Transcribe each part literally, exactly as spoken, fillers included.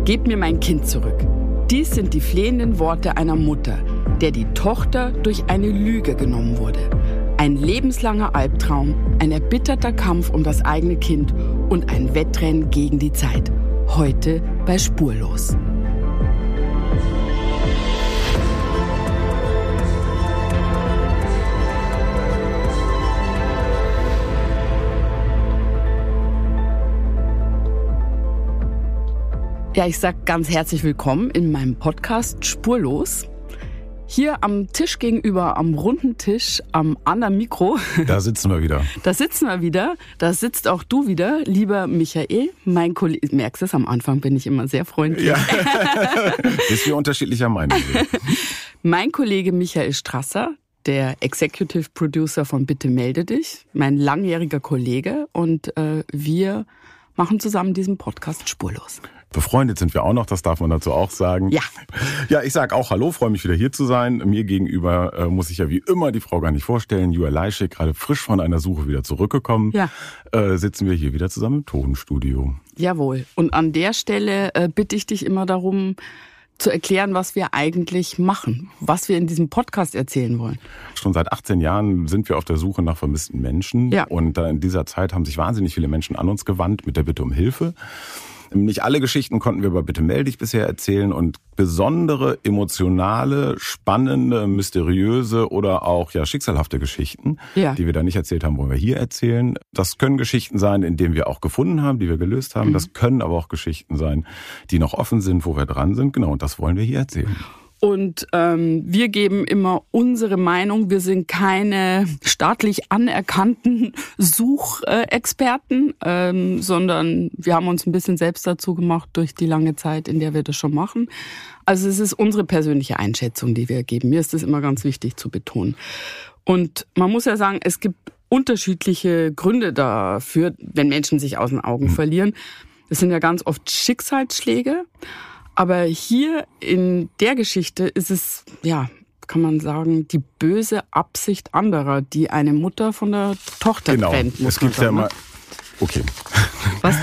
Gebt mir mein Kind zurück. Dies sind die flehenden Worte einer Mutter, der die Tochter durch eine Lüge genommen wurde. Ein lebenslanger Albtraum, ein erbitterter Kampf um das eigene Kind und ein Wettrennen gegen die Zeit. Heute bei Spurlos. Ja, ich sag ganz herzlich willkommen in meinem Podcast Spurlos. Hier am Tisch gegenüber, am runden Tisch, am anderen Mikro. Da sitzen wir wieder. Da sitzen wir wieder. Da sitzt auch du wieder, lieber Michael, mein Kollege. Merkst du es, am Anfang bin ich immer sehr freundlich. Ja. Bis wir unterschiedlicher Meinung sind. Mein Kollege Michael Strasser, der Executive Producer von Bitte melde dich, mein langjähriger Kollege. Und äh, wir machen zusammen diesen Podcast Spurlos. Befreundet sind wir auch noch, das darf man dazu auch sagen. Ja. Ja, ich sag auch Hallo, freue mich wieder hier zu sein. Mir gegenüber äh, muss ich ja wie immer die Frau gar nicht vorstellen. Julia Leischig, gerade frisch von einer Suche wieder zurückgekommen. Ja. Äh, sitzen wir hier wieder zusammen im Tonstudio. Jawohl. Und an der Stelle äh, bitte ich dich immer darum, zu erklären, was wir eigentlich machen, was wir in diesem Podcast erzählen wollen. Schon seit achtzehn Jahren sind wir auf der Suche nach vermissten Menschen. Ja. Und äh, in dieser Zeit haben sich wahnsinnig viele Menschen an uns gewandt mit der Bitte um Hilfe. Nicht alle Geschichten konnten wir bei Bitte melde dich bisher erzählen und besondere, emotionale, spannende, mysteriöse oder auch ja schicksalhafte Geschichten, ja. die wir da nicht erzählt haben, wollen wir hier erzählen. Das können Geschichten sein, in denen wir auch gefunden haben, die wir gelöst haben. Mhm. Das können aber auch Geschichten sein, die noch offen sind, wo wir dran sind. Genau, und das wollen wir hier erzählen. Und ähm, wir geben immer unsere Meinung. Wir sind keine staatlich anerkannten Suchexperten, ähm, sondern wir haben uns ein bisschen selbst dazu gemacht durch die lange Zeit, in der wir das schon machen. Also es ist unsere persönliche Einschätzung, die wir geben. Mir ist das immer ganz wichtig zu betonen. Und man muss ja sagen, es gibt unterschiedliche Gründe dafür, wenn Menschen sich aus den Augen mhm. verlieren. Das sind ja ganz oft Schicksalsschläge. Aber hier in der Geschichte ist es, ja, kann man sagen, die böse Absicht anderer, die eine Mutter von der Tochter genau. trennt. Muss es gibt man sagen, ja mal. ne? Okay. Was?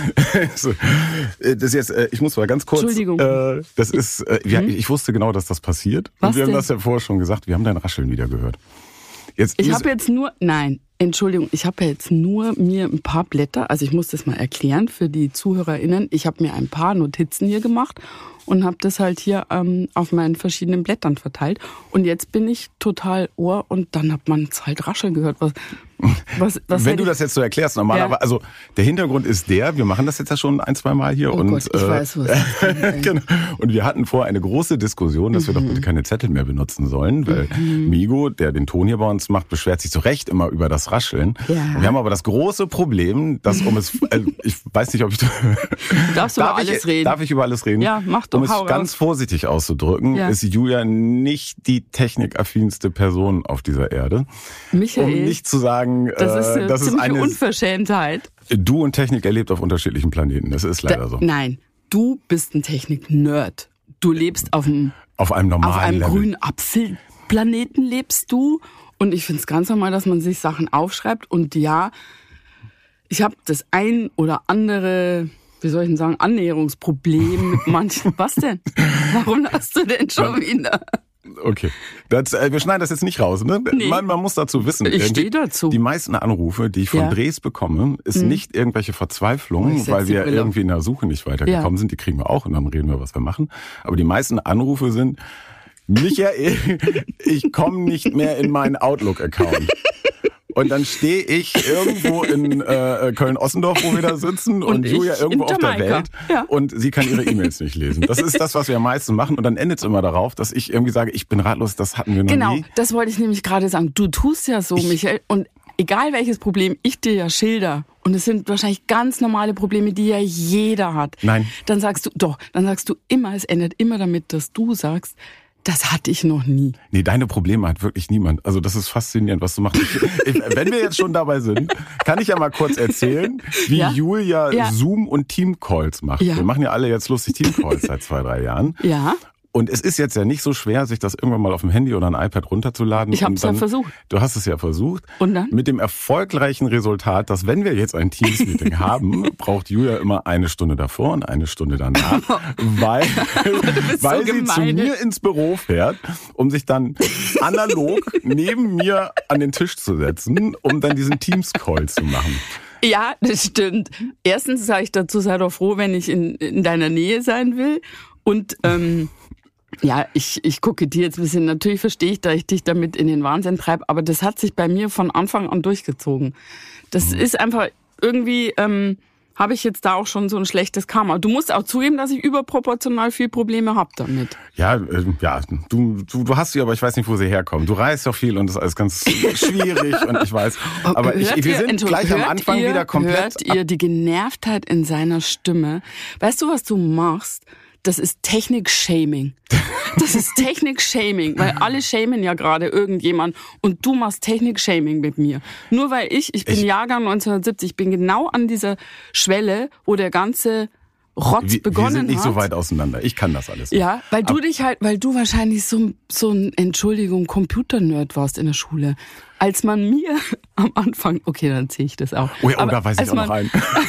Das ist jetzt, ich muss mal ganz kurz. Entschuldigung. Äh, das ist, äh, hm? ich wusste genau, dass das passiert. Was und wir denn? haben das ja vorher schon gesagt. Wir haben dein Rascheln wieder gehört. Jetzt ich habe jetzt nur, nein, Entschuldigung, ich habe ja jetzt nur mir ein paar Blätter, also ich muss das mal erklären für die ZuhörerInnen. Ich habe mir ein paar Notizen hier gemacht und habe das halt hier ähm, auf meinen verschiedenen Blättern verteilt. Und jetzt bin ich total ohr und dann hat man es halt rascheln gehört. Was, was, was Wenn du das jetzt so erklärst, normalerweise, ja. also der Hintergrund ist der, wir machen das jetzt ja schon ein, zwei Mal hier. Oh und, Gott, ich äh, weiß was. genau. Und wir hatten vorher eine große Diskussion, dass wir mhm. doch bitte keine Zettel mehr benutzen sollen, weil mhm. Migo, der den Ton hier bei uns macht, beschwert sich zu Recht immer über das Rascheln. Ja. Wir haben aber das große Problem, dass um es, äh, ich weiß nicht, ob ich... Du darfst über darf alles ich, reden. Darf ich über alles reden? Ja, mach doch. Um es hau ganz raus. vorsichtig auszudrücken, ja. ist Julia nicht die technikaffinste Person auf dieser Erde. Michael, um nicht zu sagen, das ist eine das ist ziemliche eine Unverschämtheit. Du und Technik erlebt auf unterschiedlichen Planeten. Das ist leider da, so. Nein, du bist ein Technik-Nerd. Du lebst auf einem, auf einem normalen auf einem Level. grünen Apfelplaneten lebst du. Und ich finde es ganz normal, dass man sich Sachen aufschreibt. Und ja, ich habe das ein oder andere, wie soll ich denn sagen, Annäherungsproblem mit manchen. Was denn? Warum hast du denn schon wieder? Okay, das, äh, wir schneiden das jetzt nicht raus. Ne? Nee. Man, man muss dazu wissen. Ich stehe dazu. Die meisten Anrufe, die ich von ja. Drehs bekomme, ist hm. nicht irgendwelche Verzweiflung, oh, weil wir Brille. irgendwie in der Suche nicht weitergekommen ja. sind. Die kriegen wir auch und dann reden wir, was wir machen. Aber die meisten Anrufe sind, Michael, ich komme nicht mehr in meinen Outlook-Account. Und dann stehe ich irgendwo in äh, Köln-Ossendorf, wo wir da sitzen, und, und Julia irgendwo auf der Welt ja. und sie kann ihre E-Mails nicht lesen. Das ist das, was wir am meisten machen. Und dann endet es immer darauf, dass ich irgendwie sage, ich bin ratlos, das hatten wir noch genau, nie. Genau, das wollte ich nämlich gerade sagen. Du tust ja so, ich, Michael, und egal welches Problem ich dir ja schilder, und es sind wahrscheinlich ganz normale Probleme, die ja jeder hat. Nein. Dann sagst du, doch, dann sagst du immer, es endet immer damit, dass du sagst, das hatte ich noch nie. Nee, deine Probleme hat wirklich niemand. Also das ist faszinierend, was du machst. Ich, ich, wenn wir jetzt schon dabei sind, kann ich ja mal kurz erzählen, wie ja? Julia ja. Zoom- und Team-Calls macht. Ja. Wir machen ja alle jetzt lustig Team-Calls seit zwei, drei Jahren. Ja. Und es ist jetzt ja nicht so schwer, sich das irgendwann mal auf dem Handy oder ein iPad runterzuladen. Ich habe es ja versucht. Du hast es ja versucht. Und dann? Mit dem erfolgreichen Resultat, dass wenn wir jetzt ein Teams-Meeting haben, braucht Julia immer eine Stunde davor und eine Stunde danach, weil, weil so sie zu mir ins Büro fährt, um sich dann analog neben mir an den Tisch zu setzen, um dann diesen Teams-Call zu machen. Ja, das stimmt. Erstens sage ich dazu, sei doch froh, wenn ich in, in deiner Nähe sein will. Und ähm, ja, ich, ich gucke dir jetzt ein bisschen, natürlich verstehe ich, dass ich dich damit in den Wahnsinn treibe, aber das hat sich bei mir von Anfang an durchgezogen. Das mhm. ist einfach irgendwie, ähm, habe ich jetzt da auch schon so ein schlechtes Karma. Du musst auch zugeben, dass ich überproportional viel Probleme habe damit. Ja, äh, ja, du, du, du hast sie, aber ich weiß nicht, wo sie herkommen. Du reist ja viel und das ist alles ganz schwierig und ich weiß. Aber ich, wir sind ihr, gleich am Anfang ihr, wieder komplett. Hört ihr die Genervtheit in seiner Stimme? Weißt du, was du machst? Das ist Technik-Shaming. Das ist Technik-Shaming, weil alle shamen ja gerade irgendjemand und du machst Technik-Shaming mit mir. Nur weil ich, ich bin ich, Jahrgang neunzehnhundertsiebzig, ich bin genau an dieser Schwelle, wo der ganze Rotz wir, begonnen hat. Wir sind nicht hat. so weit auseinander. Ich kann das alles. Ja, weil Aber du dich halt, weil du wahrscheinlich so, so ein, Entschuldigung, Computer-Nerd warst in der Schule. Als man mir am Anfang, okay, dann zähle ich das auch. Oh ja, oh, da weiß ich auch man, noch einen.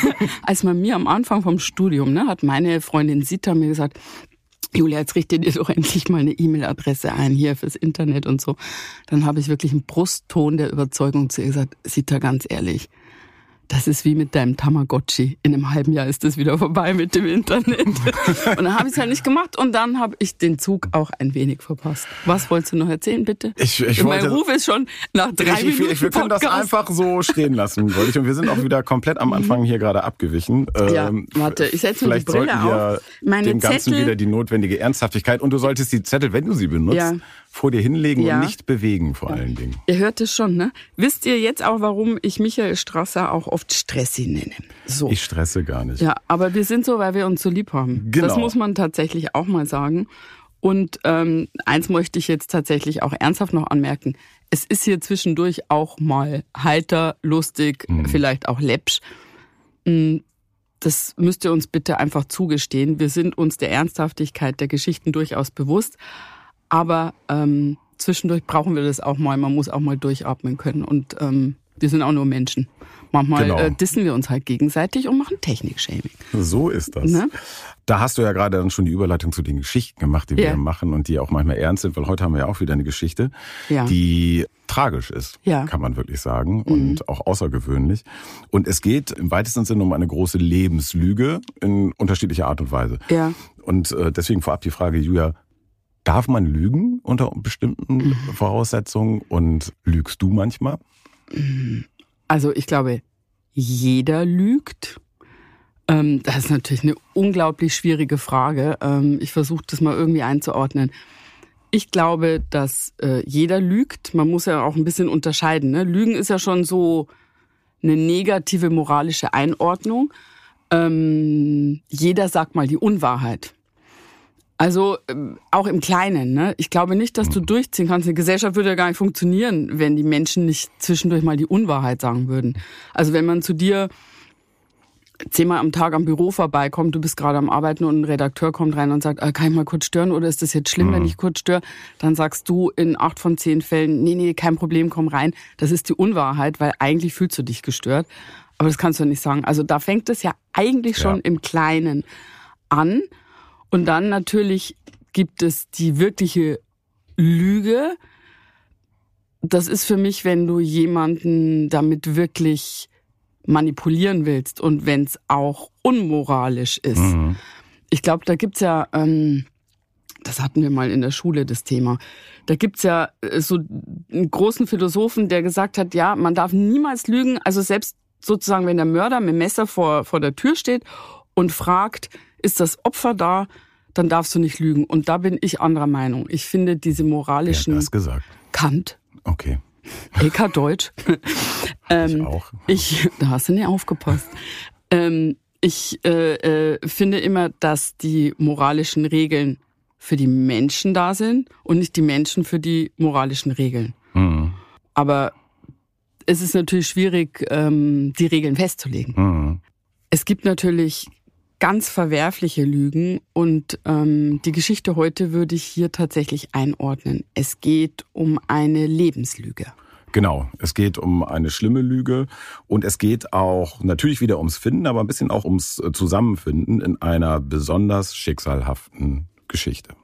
Als man mir am Anfang vom Studium, ne, hat meine Freundin Sita mir gesagt, Julia, jetzt richte dir doch endlich mal eine E-Mail-Adresse ein hier fürs Internet und so. Dann habe ich wirklich einen Brustton der Überzeugung zu ihr gesagt, Sita, ganz ehrlich, das ist wie mit deinem Tamagotchi. In einem halben Jahr ist das wieder vorbei mit dem Internet. Und dann habe ich es halt nicht gemacht und dann habe ich den Zug auch ein wenig verpasst. Was wolltest du noch erzählen, bitte? Ich, ich mein wollte, Ruf ist schon nach drei ich, Minuten ich, Wir können Podcast. das einfach so stehen lassen, wollte ich. Und wir sind auch wieder komplett am Anfang hier gerade abgewichen. Ja, ähm, warte, ich setze mir die Brille sollten wir auf. Meine dem Ganzen Zettel, wieder die notwendige Ernsthaftigkeit. Und du solltest die Zettel, wenn du sie benutzt, ja. vor dir hinlegen Ja. und nicht bewegen vor allen Dingen. Ihr hört es schon, ne? Wisst ihr jetzt auch, warum ich Michael Strasser auch oft Stressi nenne? So. Ich stresse gar nicht. Ja, aber wir sind so, weil wir uns so lieb haben. Genau. Das muss man tatsächlich auch mal sagen. Und ähm, eins möchte ich jetzt tatsächlich auch ernsthaft noch anmerken. Es ist hier zwischendurch auch mal heiter, lustig, mhm. vielleicht auch läppsch. Das müsst ihr uns bitte einfach zugestehen. Wir sind uns der Ernsthaftigkeit der Geschichten durchaus bewusst. Aber ähm, zwischendurch brauchen wir das auch mal. Man muss auch mal durchatmen können. Und ähm, wir sind auch nur Menschen. Manchmal genau. äh, dissen wir uns halt gegenseitig und machen Technik-Shaming. So ist das. Ne? Da hast du ja gerade dann schon die Überleitung zu den Geschichten gemacht, die wir ja. machen und die auch manchmal ernst sind, weil heute haben wir ja auch wieder eine Geschichte, ja. die tragisch ist, ja. kann man wirklich sagen, mhm. und auch außergewöhnlich. Und es geht im weitesten Sinne um eine große Lebenslüge in unterschiedlicher Art und Weise. Ja. Und äh, deswegen vorab die Frage, Julia, darf man lügen unter bestimmten mhm. Voraussetzungen und lügst du manchmal? Also ich glaube, jeder lügt. Ähm, das ist natürlich eine unglaublich schwierige Frage. Ähm, ich versuche das mal irgendwie einzuordnen. Ich glaube, dass äh, jeder lügt. Man muss ja auch ein bisschen unterscheiden. Ne? Lügen ist ja schon so eine negative moralische Einordnung. Ähm, jeder sagt mal die Unwahrheit. Also auch im Kleinen. Ne? Ich glaube nicht, dass du durchziehen kannst. Eine Gesellschaft würde ja gar nicht funktionieren, wenn die Menschen nicht zwischendurch mal die Unwahrheit sagen würden. Also wenn man zu dir zehnmal am Tag am Büro vorbeikommt, du bist gerade am Arbeiten und ein Redakteur kommt rein und sagt, kann ich mal kurz stören oder ist das jetzt schlimm, mhm. wenn ich kurz störe? Dann sagst du in acht von zehn Fällen, nee, nee, kein Problem, komm rein. Das ist die Unwahrheit, weil eigentlich fühlst du dich gestört. Aber das kannst du nicht sagen. Also da fängt es ja eigentlich schon ja. im Kleinen an. Und dann natürlich gibt es die wirkliche Lüge. Das ist für mich, wenn du jemanden damit wirklich manipulieren willst und wenn es auch unmoralisch ist. Mhm. Ich glaube, da gibt's ja, ähm, das hatten wir mal in der Schule, das Thema, da gibt's ja so einen großen Philosophen, der gesagt hat, ja, man darf niemals lügen, also selbst sozusagen, wenn der Mörder mit dem Messer vor, vor der Tür steht und fragt, ist das Opfer da, dann darfst du nicht lügen. Und da bin ich anderer Meinung. Ich finde diese moralischen... Wer hat das gesagt? Kant. Okay. L K Deutsch. ähm, ich auch. Ich, da hast du nicht aufgepasst. Ähm, ich äh, äh, finde immer, dass die moralischen Regeln für die Menschen da sind und nicht die Menschen für die moralischen Regeln. Mhm. Aber es ist natürlich schwierig, ähm, die Regeln festzulegen. Mhm. Es gibt natürlich ganz verwerfliche Lügen und ähm, die Geschichte heute würde ich hier tatsächlich einordnen. Es geht um eine Lebenslüge. Genau, es geht um eine schlimme Lüge und es geht auch natürlich wieder ums Finden, aber ein bisschen auch ums Zusammenfinden in einer besonders schicksalhaften Geschichte.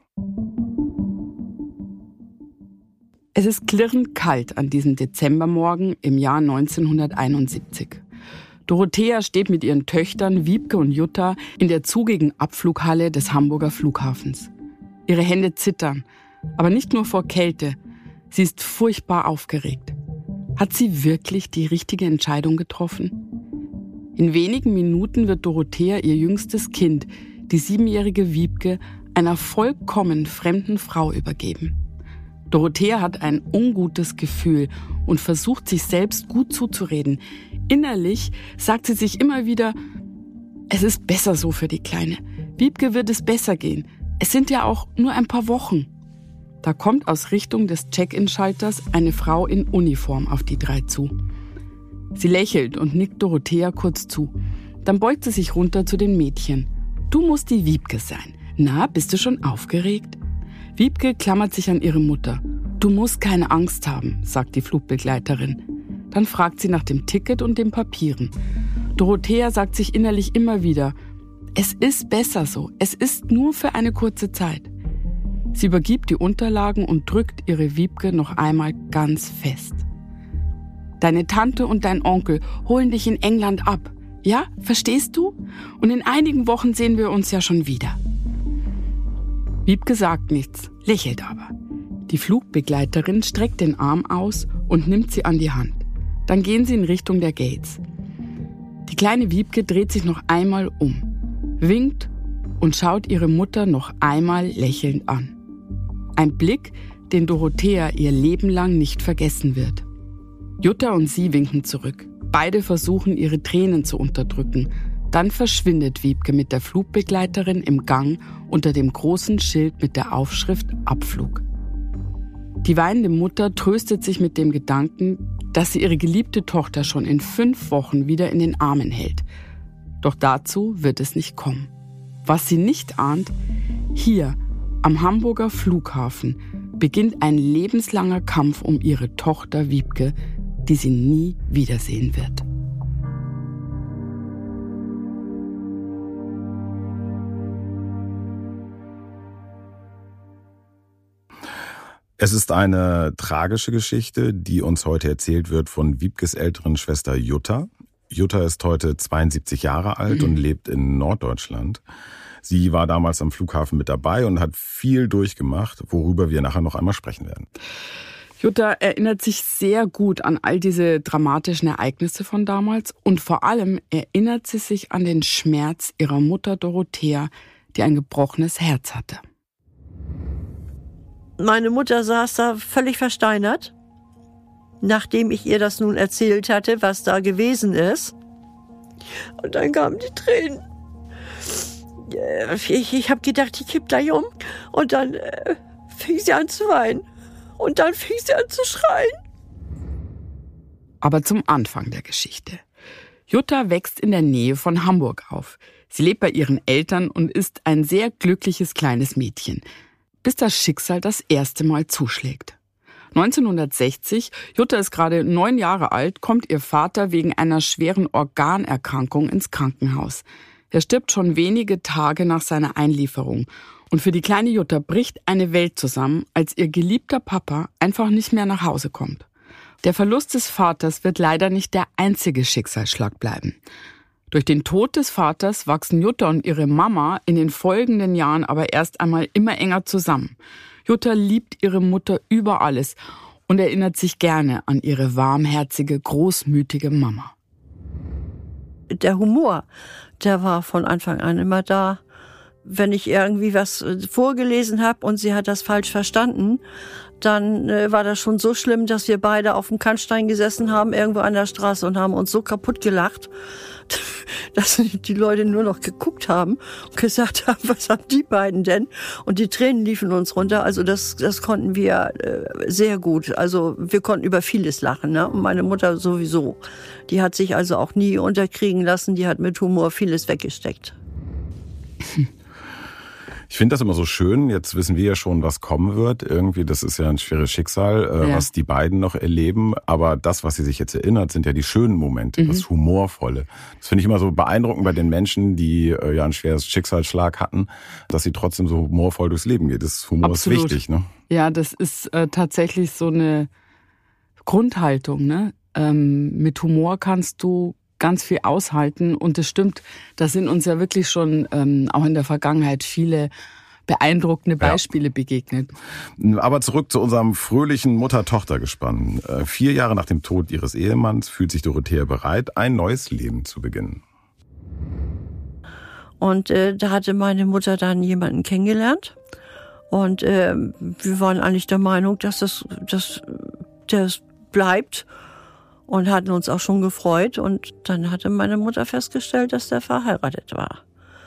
Es ist klirrend kalt an diesem Dezembermorgen im Jahr neunzehnhunderteinundsiebzig. Dorothea steht mit ihren Töchtern Wiebke und Jutta in der zugigen Abflughalle des Hamburger Flughafens. Ihre Hände zittern, aber nicht nur vor Kälte. Sie ist furchtbar aufgeregt. Hat sie wirklich die richtige Entscheidung getroffen? In wenigen Minuten wird Dorothea ihr jüngstes Kind, die siebenjährige Wiebke, einer vollkommen fremden Frau übergeben. Dorothea hat ein ungutes Gefühl und versucht, sich selbst gut zuzureden. Innerlich sagt sie sich immer wieder, es ist besser so für die Kleine. Wiebke wird es besser gehen. Es sind ja auch nur ein paar Wochen. Da kommt aus Richtung des Check-in-Schalters eine Frau in Uniform auf die drei zu. Sie lächelt und nickt Dorothea kurz zu. Dann beugt sie sich runter zu den Mädchen. Du musst die Wiebke sein. Na, bist du schon aufgeregt? Wiebke klammert sich an ihre Mutter. Du musst keine Angst haben, sagt die Flugbegleiterin. Dann fragt sie nach dem Ticket und den Papieren. Dorothea sagt sich innerlich immer wieder, es ist besser so, es ist nur für eine kurze Zeit. Sie übergibt die Unterlagen und drückt ihre Wiebke noch einmal ganz fest. Deine Tante und dein Onkel holen dich in England ab. Ja, verstehst du? Und in einigen Wochen sehen wir uns ja schon wieder. Wiebke sagt nichts, lächelt aber. Die Flugbegleiterin streckt den Arm aus und nimmt sie an die Hand. Dann gehen sie in Richtung der Gates. Die kleine Wiebke dreht sich noch einmal um, winkt und schaut ihre Mutter noch einmal lächelnd an. Ein Blick, den Dorothea ihr Leben lang nicht vergessen wird. Jutta und sie winken zurück. Beide versuchen, ihre Tränen zu unterdrücken. Dann verschwindet Wiebke mit der Flugbegleiterin im Gang unter dem großen Schild mit der Aufschrift Abflug. Die weinende Mutter tröstet sich mit dem Gedanken, dass sie ihre geliebte Tochter schon in fünf Wochen wieder in den Armen hält. Doch dazu wird es nicht kommen. Was sie nicht ahnt, hier am Hamburger Flughafen beginnt ein lebenslanger Kampf um ihre Tochter Wiebke, die sie nie wiedersehen wird. Es ist eine tragische Geschichte, die uns heute erzählt wird von Wiebkes älteren Schwester Jutta. Jutta ist heute zweiundsiebzig Jahre alt und lebt in Norddeutschland. Sie war damals am Flughafen mit dabei und hat viel durchgemacht, worüber wir nachher noch einmal sprechen werden. Jutta erinnert sich sehr gut an all diese dramatischen Ereignisse von damals und vor allem erinnert sie sich an den Schmerz ihrer Mutter Dorothea, die ein gebrochenes Herz hatte. Meine Mutter saß da völlig versteinert, nachdem ich ihr das nun erzählt hatte, was da gewesen ist. Und dann kamen die Tränen. Ich, ich habe gedacht, ich kipp gleich um. Und dann äh, fing sie an zu weinen. Und dann fing sie an zu schreien. Aber zum Anfang der Geschichte. Jutta wächst in der Nähe von Hamburg auf. Sie lebt bei ihren Eltern und ist ein sehr glückliches kleines Mädchen, bis das Schicksal das erste Mal zuschlägt. neunzehnhundertsechzig, Jutta ist gerade neun Jahre alt, kommt ihr Vater wegen einer schweren Organerkrankung ins Krankenhaus. Er stirbt schon wenige Tage nach seiner Einlieferung. Und für die kleine Jutta bricht eine Welt zusammen, als ihr geliebter Papa einfach nicht mehr nach Hause kommt. Der Verlust des Vaters wird leider nicht der einzige Schicksalsschlag bleiben. Durch den Tod des Vaters wachsen Jutta und ihre Mama in den folgenden Jahren aber erst einmal immer enger zusammen. Jutta liebt ihre Mutter über alles und erinnert sich gerne an ihre warmherzige, großmütige Mama. Der Humor, der war von Anfang an immer da. Wenn ich irgendwie was vorgelesen habe und sie hat das falsch verstanden, dann äh, war das schon so schlimm, dass wir beide auf dem Kannstein gesessen haben, irgendwo an der Straße und haben uns so kaputt gelacht, dass die Leute nur noch geguckt haben und gesagt haben, was haben die beiden denn? Und die Tränen liefen uns runter. Also das, das konnten wir äh, sehr gut. Also wir konnten über vieles lachen, ne? Und meine Mutter sowieso. Die hat sich also auch nie unterkriegen lassen. Die hat mit Humor vieles weggesteckt. Ich finde das immer so schön. Jetzt wissen wir ja schon, was kommen wird. Irgendwie, das ist ja ein schweres Schicksal, äh, ja. was die beiden noch erleben. Aber das, was sie sich jetzt erinnert, sind ja die schönen Momente, mhm. das Humorvolle. Das finde ich immer so beeindruckend bei den Menschen, die äh, ja ein schweres Schicksalsschlag hatten, dass sie trotzdem so humorvoll durchs Leben geht. Das Humor Absolut. Ist wichtig, ne? Ja, das ist äh, tatsächlich so eine Grundhaltung, ne? Ähm, mit Humor kannst du ganz viel aushalten und das stimmt, da sind uns ja wirklich schon ähm, auch in der Vergangenheit viele beeindruckende Beispiele ja. begegnet. Aber zurück zu unserem fröhlichen Mutter-Tochter-Gespann. Äh, vier Jahre nach dem Tod ihres Ehemanns fühlt sich Dorothea bereit, ein neues Leben zu beginnen. Und äh, da hatte meine Mutter dann jemanden kennengelernt und äh, wir waren eigentlich der Meinung, dass das, dass das bleibt. Und hatten uns auch schon gefreut. Und dann hatte meine Mutter festgestellt, dass der verheiratet war.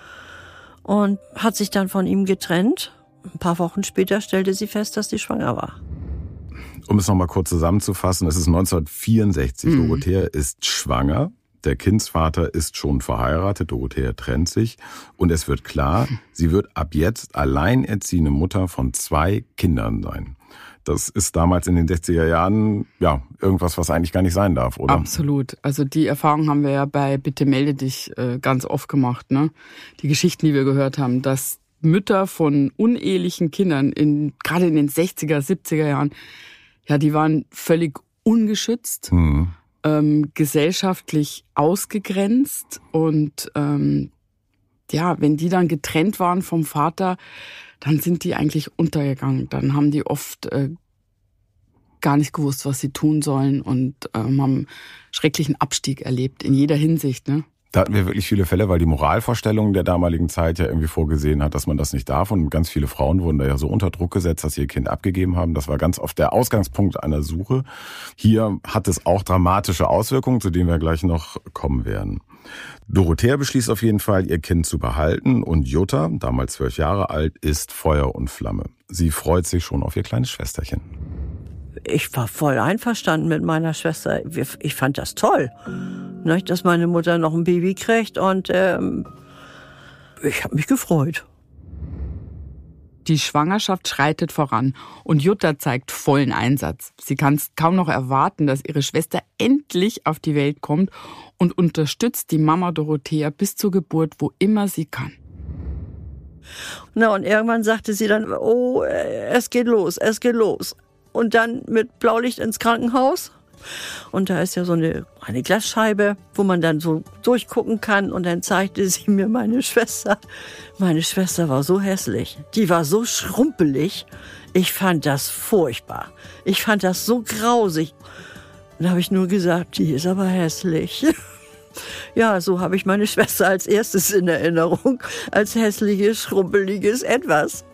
Und hat sich dann von ihm getrennt. Ein paar Wochen später stellte sie fest, dass sie schwanger war. Um es nochmal kurz zusammenzufassen, es ist neunzehnhundertvierundsechzig. Mhm. Dorothea ist schwanger. Der Kindsvater ist schon verheiratet. Dorothea trennt sich. Und es wird klar, sie wird ab jetzt alleinerziehende Mutter von zwei Kindern sein. Das ist damals in den sechziger Jahren ja irgendwas, was eigentlich gar nicht sein darf, oder? Absolut. Also die Erfahrung haben wir ja bei Bitte melde dich äh, ganz oft gemacht, ne? Die Geschichten, die wir gehört haben, dass Mütter von unehelichen Kindern in gerade in den sechziger, siebziger Jahren, ja, die waren völlig ungeschützt, mhm. ähm, gesellschaftlich ausgegrenzt und ähm, ja, wenn die dann getrennt waren vom Vater, dann sind die eigentlich untergegangen. Dann haben die oft äh, gar nicht gewusst, was sie tun sollen und ähm, haben schrecklichen Abstieg erlebt, in jeder Hinsicht, ne? Da hatten wir wirklich viele Fälle, weil die Moralvorstellung der damaligen Zeit ja irgendwie vorgesehen hat, dass man das nicht darf. Und ganz viele Frauen wurden da ja so unter Druck gesetzt, dass sie ihr Kind abgegeben haben. Das war ganz oft der Ausgangspunkt einer Suche. Hier hat es auch dramatische Auswirkungen, zu denen wir gleich noch kommen werden. Dorothea beschließt auf jeden Fall, ihr Kind zu behalten. Und Jutta, damals zwölf Jahre alt, ist Feuer und Flamme. Sie freut sich schon auf ihr kleines Schwesterchen. Ich war voll einverstanden mit meiner Schwester. Ich fand das toll, dass meine Mutter noch ein Baby kriegt. Und ähm, ich habe mich gefreut. Die Schwangerschaft schreitet voran und Jutta zeigt vollen Einsatz. Sie kann es kaum noch erwarten, dass ihre Schwester endlich auf die Welt kommt und unterstützt die Mama Dorothea bis zur Geburt, wo immer sie kann. Na, und irgendwann sagte sie dann, oh, es geht los, es geht los. Und dann mit Blaulicht ins Krankenhaus. Und da ist ja so eine, eine Glasscheibe, wo man dann so durchgucken kann. Und dann zeigte sie mir meine Schwester. Meine Schwester war so hässlich. Die war so schrumpelig. Ich fand das furchtbar. Ich fand das so grausig. Dann habe ich nur gesagt, die ist aber hässlich. Ja, so habe ich meine Schwester als erstes in Erinnerung. Als hässliches, schrumpeliges Etwas.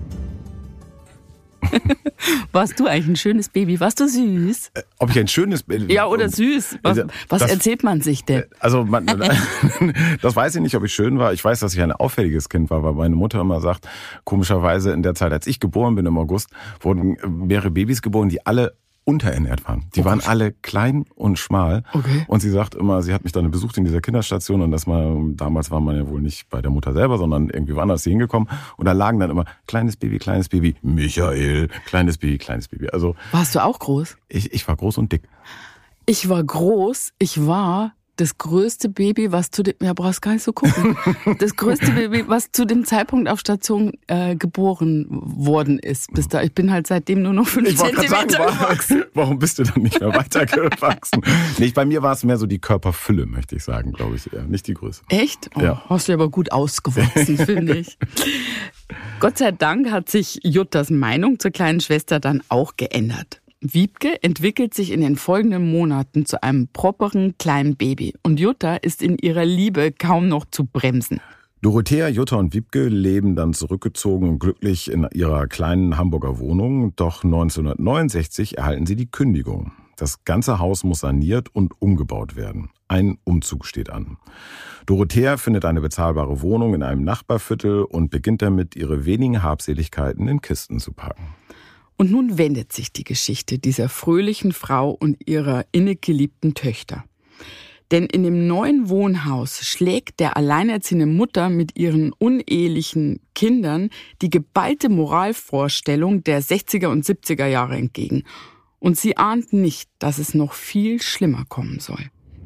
Warst du eigentlich ein schönes Baby? Warst du süß? Äh, ob ich ein schönes Baby? Ja, oder süß. Was, was das, erzählt man sich denn? Also, man, das weiß ich nicht, ob ich schön war. Ich weiß, dass ich ein auffälliges Kind war, weil meine Mutter immer sagt, komischerweise in der Zeit, als ich geboren bin im August, wurden mehrere Babys geboren, die alle unterernährt waren. Die oh, waren alle klein und schmal. Okay. Und sie sagt immer, sie hat mich dann besucht in dieser Kinderstation und das mal, damals war man ja wohl nicht bei der Mutter selber, sondern irgendwie woanders hingekommen. Und da lagen dann immer kleines Baby, kleines Baby, Michael, kleines Baby, kleines Baby. Also warst du auch groß? Ich, ich war groß und dick. Ich war groß, ich war das größte Baby, was zu dem, ja, brauchst gar nicht so gucken, das größte Baby, was zu dem Zeitpunkt auf Station äh, geboren worden ist. Bis da, ich bin halt seitdem nur noch fünf Zentimeter gewachsen. Warum bist du dann nicht mehr weitergewachsen? Nee, bei mir war es mehr so die Körperfülle, möchte ich sagen, glaube ich eher, nicht die Größe. Echt? Oh, ja. Hast du aber gut ausgewachsen, finde ich. Gott sei Dank hat sich Juttas Meinung zur kleinen Schwester dann auch geändert. Wiebke entwickelt sich in den folgenden Monaten zu einem properen kleinen Baby und Jutta ist in ihrer Liebe kaum noch zu bremsen. Dorothea, Jutta und Wiebke leben dann zurückgezogen und glücklich in ihrer kleinen Hamburger Wohnung. Doch neunzehnhundertneunundsechzig erhalten sie die Kündigung. Das ganze Haus muss saniert und umgebaut werden. Ein Umzug steht an. Dorothea findet eine bezahlbare Wohnung in einem Nachbarviertel und beginnt damit, ihre wenigen Habseligkeiten in Kisten zu packen. Und nun wendet sich die Geschichte dieser fröhlichen Frau und ihrer innig geliebten Töchter. Denn in dem neuen Wohnhaus schlägt der alleinerziehende Mutter mit ihren unehelichen Kindern die geballte Moralvorstellung der sechziger und siebziger Jahre entgegen. Und sie ahnt nicht, dass es noch viel schlimmer kommen soll.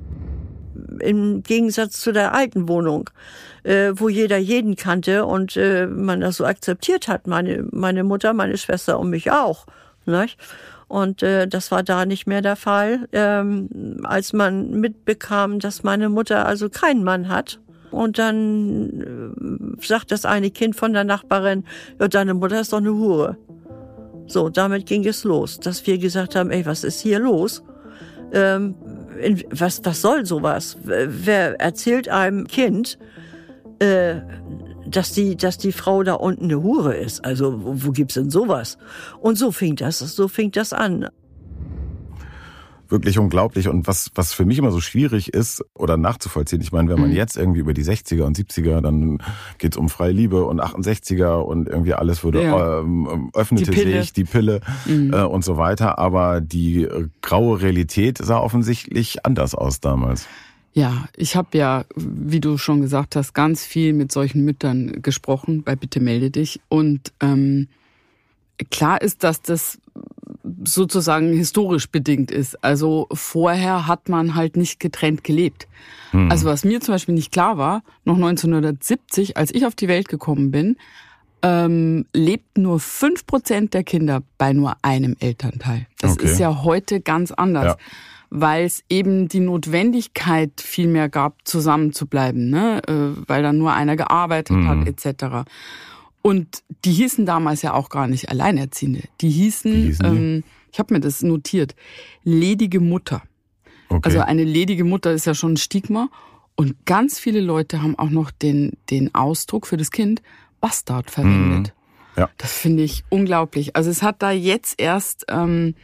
Im Gegensatz zu der alten Wohnung, äh, wo jeder jeden kannte und äh, man das so akzeptiert hat, meine, meine Mutter, meine Schwester und mich auch. Nicht? Und äh, das war da nicht mehr der Fall, ähm, als man mitbekam, dass meine Mutter also keinen Mann hat. Und dann äh, sagt das eine Kind von der Nachbarin, ja, deine Mutter ist doch eine Hure. So, damit ging es los, dass wir gesagt haben, ey, was ist hier los? Ähm, in, was, was soll sowas? Wer erzählt einem Kind, äh, dass die, dass die Frau da unten eine Hure ist? Also, wo, wo gibt's denn sowas? Und so fing das, so fing das an. Wirklich unglaublich. Und was, was für mich immer so schwierig ist oder nachzuvollziehen, ich meine, wenn man mhm. jetzt irgendwie über die sechziger und siebziger, dann geht's um freie Liebe und achtundsechziger und irgendwie alles würde, ja. ähm, öffnete die sich, die Pille mhm. äh, und so weiter. Aber die äh, graue Realität sah offensichtlich anders aus damals. Ja, ich habe ja, wie du schon gesagt hast, ganz viel mit solchen Müttern gesprochen bei Bitte melde dich. Und ähm, klar ist, dass das sozusagen historisch bedingt ist. Also vorher hat man halt nicht getrennt gelebt. Hm. Also was mir zum Beispiel nicht klar war, noch neunzehnhundertsiebzig, als ich auf die Welt gekommen bin, ähm, lebt nur fünf Prozent der Kinder bei nur einem Elternteil. Das okay. ist ja heute ganz anders. Ja. Weil es eben die Notwendigkeit viel mehr gab, zusammenzubleiben, ne? Weil dann nur einer gearbeitet mhm. hat, et cetera. Und die hießen damals ja auch gar nicht Alleinerziehende. Die hießen, die hießen ähm, ich habe mir das notiert, ledige Mutter. Okay. Also eine ledige Mutter ist ja schon ein Stigma. Und ganz viele Leute haben auch noch den, den Ausdruck für das Kind Bastard verwendet. Mhm. Ja. Das finde ich unglaublich. Also es hat da jetzt erst ähm,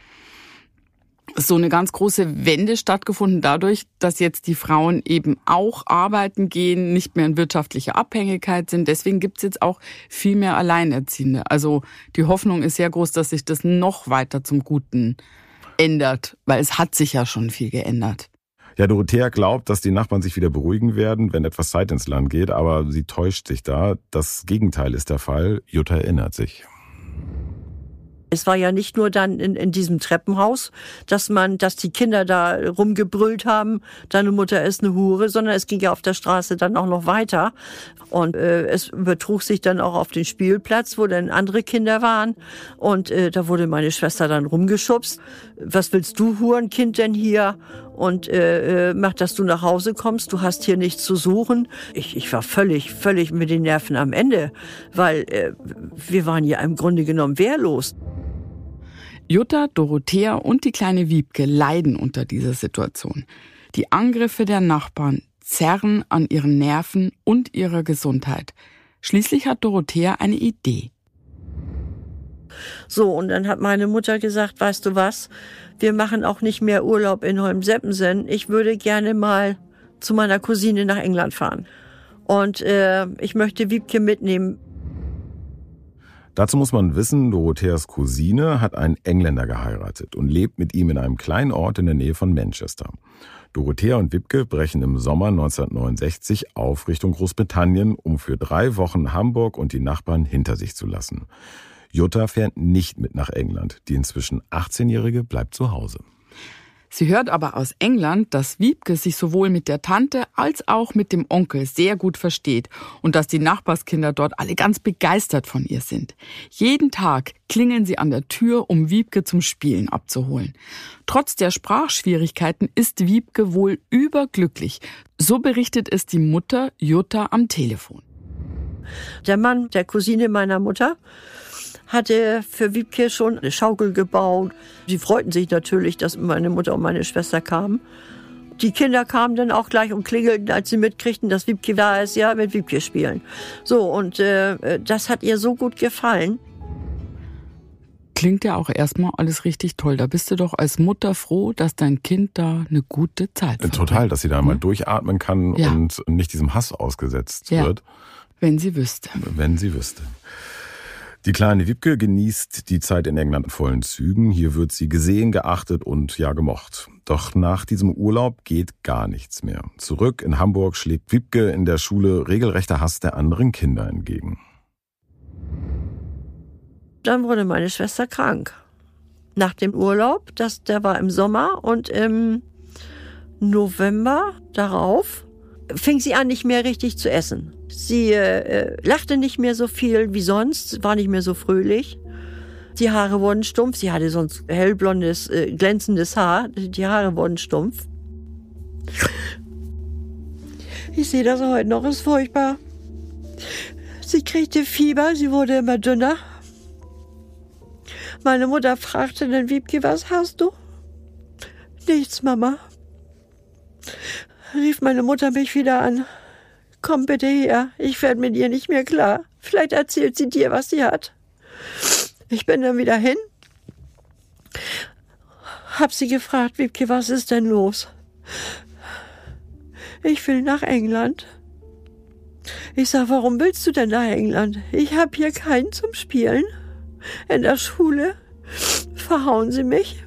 so eine ganz große Wende stattgefunden dadurch, dass jetzt die Frauen eben auch arbeiten gehen, nicht mehr in wirtschaftlicher Abhängigkeit sind. Deswegen gibt's jetzt auch viel mehr Alleinerziehende. Also die Hoffnung ist sehr groß, dass sich das noch weiter zum Guten ändert, weil es hat sich ja schon viel geändert. Ja, Dorothea glaubt, dass die Nachbarn sich wieder beruhigen werden, wenn etwas Zeit ins Land geht, aber sie täuscht sich da. Das Gegenteil ist der Fall. Jutta erinnert sich. Es war ja nicht nur dann in, in diesem Treppenhaus, dass man, dass die Kinder da rumgebrüllt haben, deine Mutter ist eine Hure, sondern es ging ja auf der Straße dann auch noch weiter. Und äh, es übertrug sich dann auch auf den Spielplatz, wo dann andere Kinder waren. Und äh, da wurde meine Schwester dann rumgeschubst. Was willst du, Hurenkind, denn hier? Und äh, mach, dass du nach Hause kommst, du hast hier nichts zu suchen. Ich, ich war völlig, völlig mit den Nerven am Ende, weil äh, wir waren ja im Grunde genommen wehrlos. Jutta, Dorothea und die kleine Wiebke leiden unter dieser Situation. Die Angriffe der Nachbarn zerren an ihren Nerven und ihrer Gesundheit. Schließlich hat Dorothea eine Idee. So, und dann hat meine Mutter gesagt, weißt du was, wir machen auch nicht mehr Urlaub in Holmseppensen. Ich würde gerne mal zu meiner Cousine nach England fahren. Und äh, ich möchte Wiebke mitnehmen. Dazu muss man wissen, Dorotheas Cousine hat einen Engländer geheiratet und lebt mit ihm in einem kleinen Ort in der Nähe von Manchester. Dorothea und Wiebke brechen im Sommer neunzehnhundertneunundsechzig auf Richtung Großbritannien, um für drei Wochen Hamburg und die Nachbarn hinter sich zu lassen. Jutta fährt nicht mit nach England. Die inzwischen achtzehnjährige bleibt zu Hause. Sie hört aber aus England, dass Wiebke sich sowohl mit der Tante als auch mit dem Onkel sehr gut versteht und dass die Nachbarskinder dort alle ganz begeistert von ihr sind. Jeden Tag klingeln sie an der Tür, um Wiebke zum Spielen abzuholen. Trotz der Sprachschwierigkeiten ist Wiebke wohl überglücklich. So berichtet es die Mutter Jutta am Telefon. Der Mann der Cousine meiner Mutter hatte für Wiebke schon eine Schaukel gebaut. Sie freuten sich natürlich, dass meine Mutter und meine Schwester kamen. Die Kinder kamen dann auch gleich und klingelten, als sie mitkriegten, dass Wiebke da ist, ja, mit Wiebke spielen. So, und äh, das hat ihr so gut gefallen. Klingt ja auch erstmal alles richtig toll. Da bist du doch als Mutter froh, dass dein Kind da eine gute Zeit verbringt. Total, dass sie da mal hm? durchatmen kann ja. und nicht diesem Hass ausgesetzt ja. wird. Wenn sie wüsste. Wenn sie wüsste. Die kleine Wiebke genießt die Zeit in England in vollen Zügen. Hier wird sie gesehen, geachtet und ja gemocht. Doch nach diesem Urlaub geht gar nichts mehr. Zurück in Hamburg schlägt Wiebke in der Schule regelrechter Hass der anderen Kinder entgegen. Dann wurde meine Schwester krank. Nach dem Urlaub, das, der war im Sommer, und im November darauf fing sie an, nicht mehr richtig zu essen. Sie äh, lachte nicht mehr so viel wie sonst, war nicht mehr so fröhlich. Die Haare wurden stumpf. Sie hatte sonst hellblondes, äh, glänzendes Haar. Die Haare wurden stumpf. Ich sehe das heute noch, ist furchtbar. Sie kriegte Fieber, sie wurde immer dünner. Meine Mutter fragte dann, Wiebke, was hast du? Nichts, Mama. Rief meine Mutter mich wieder an. Komm bitte her, ich werde mit ihr nicht mehr klar. Vielleicht erzählt sie dir, was sie hat. Ich bin dann wieder hin, hab sie gefragt, Wiebke, was ist denn los? Ich will nach England. Ich sag, warum willst du denn nach England? Ich hab hier keinen zum Spielen. In der Schule verhauen sie mich.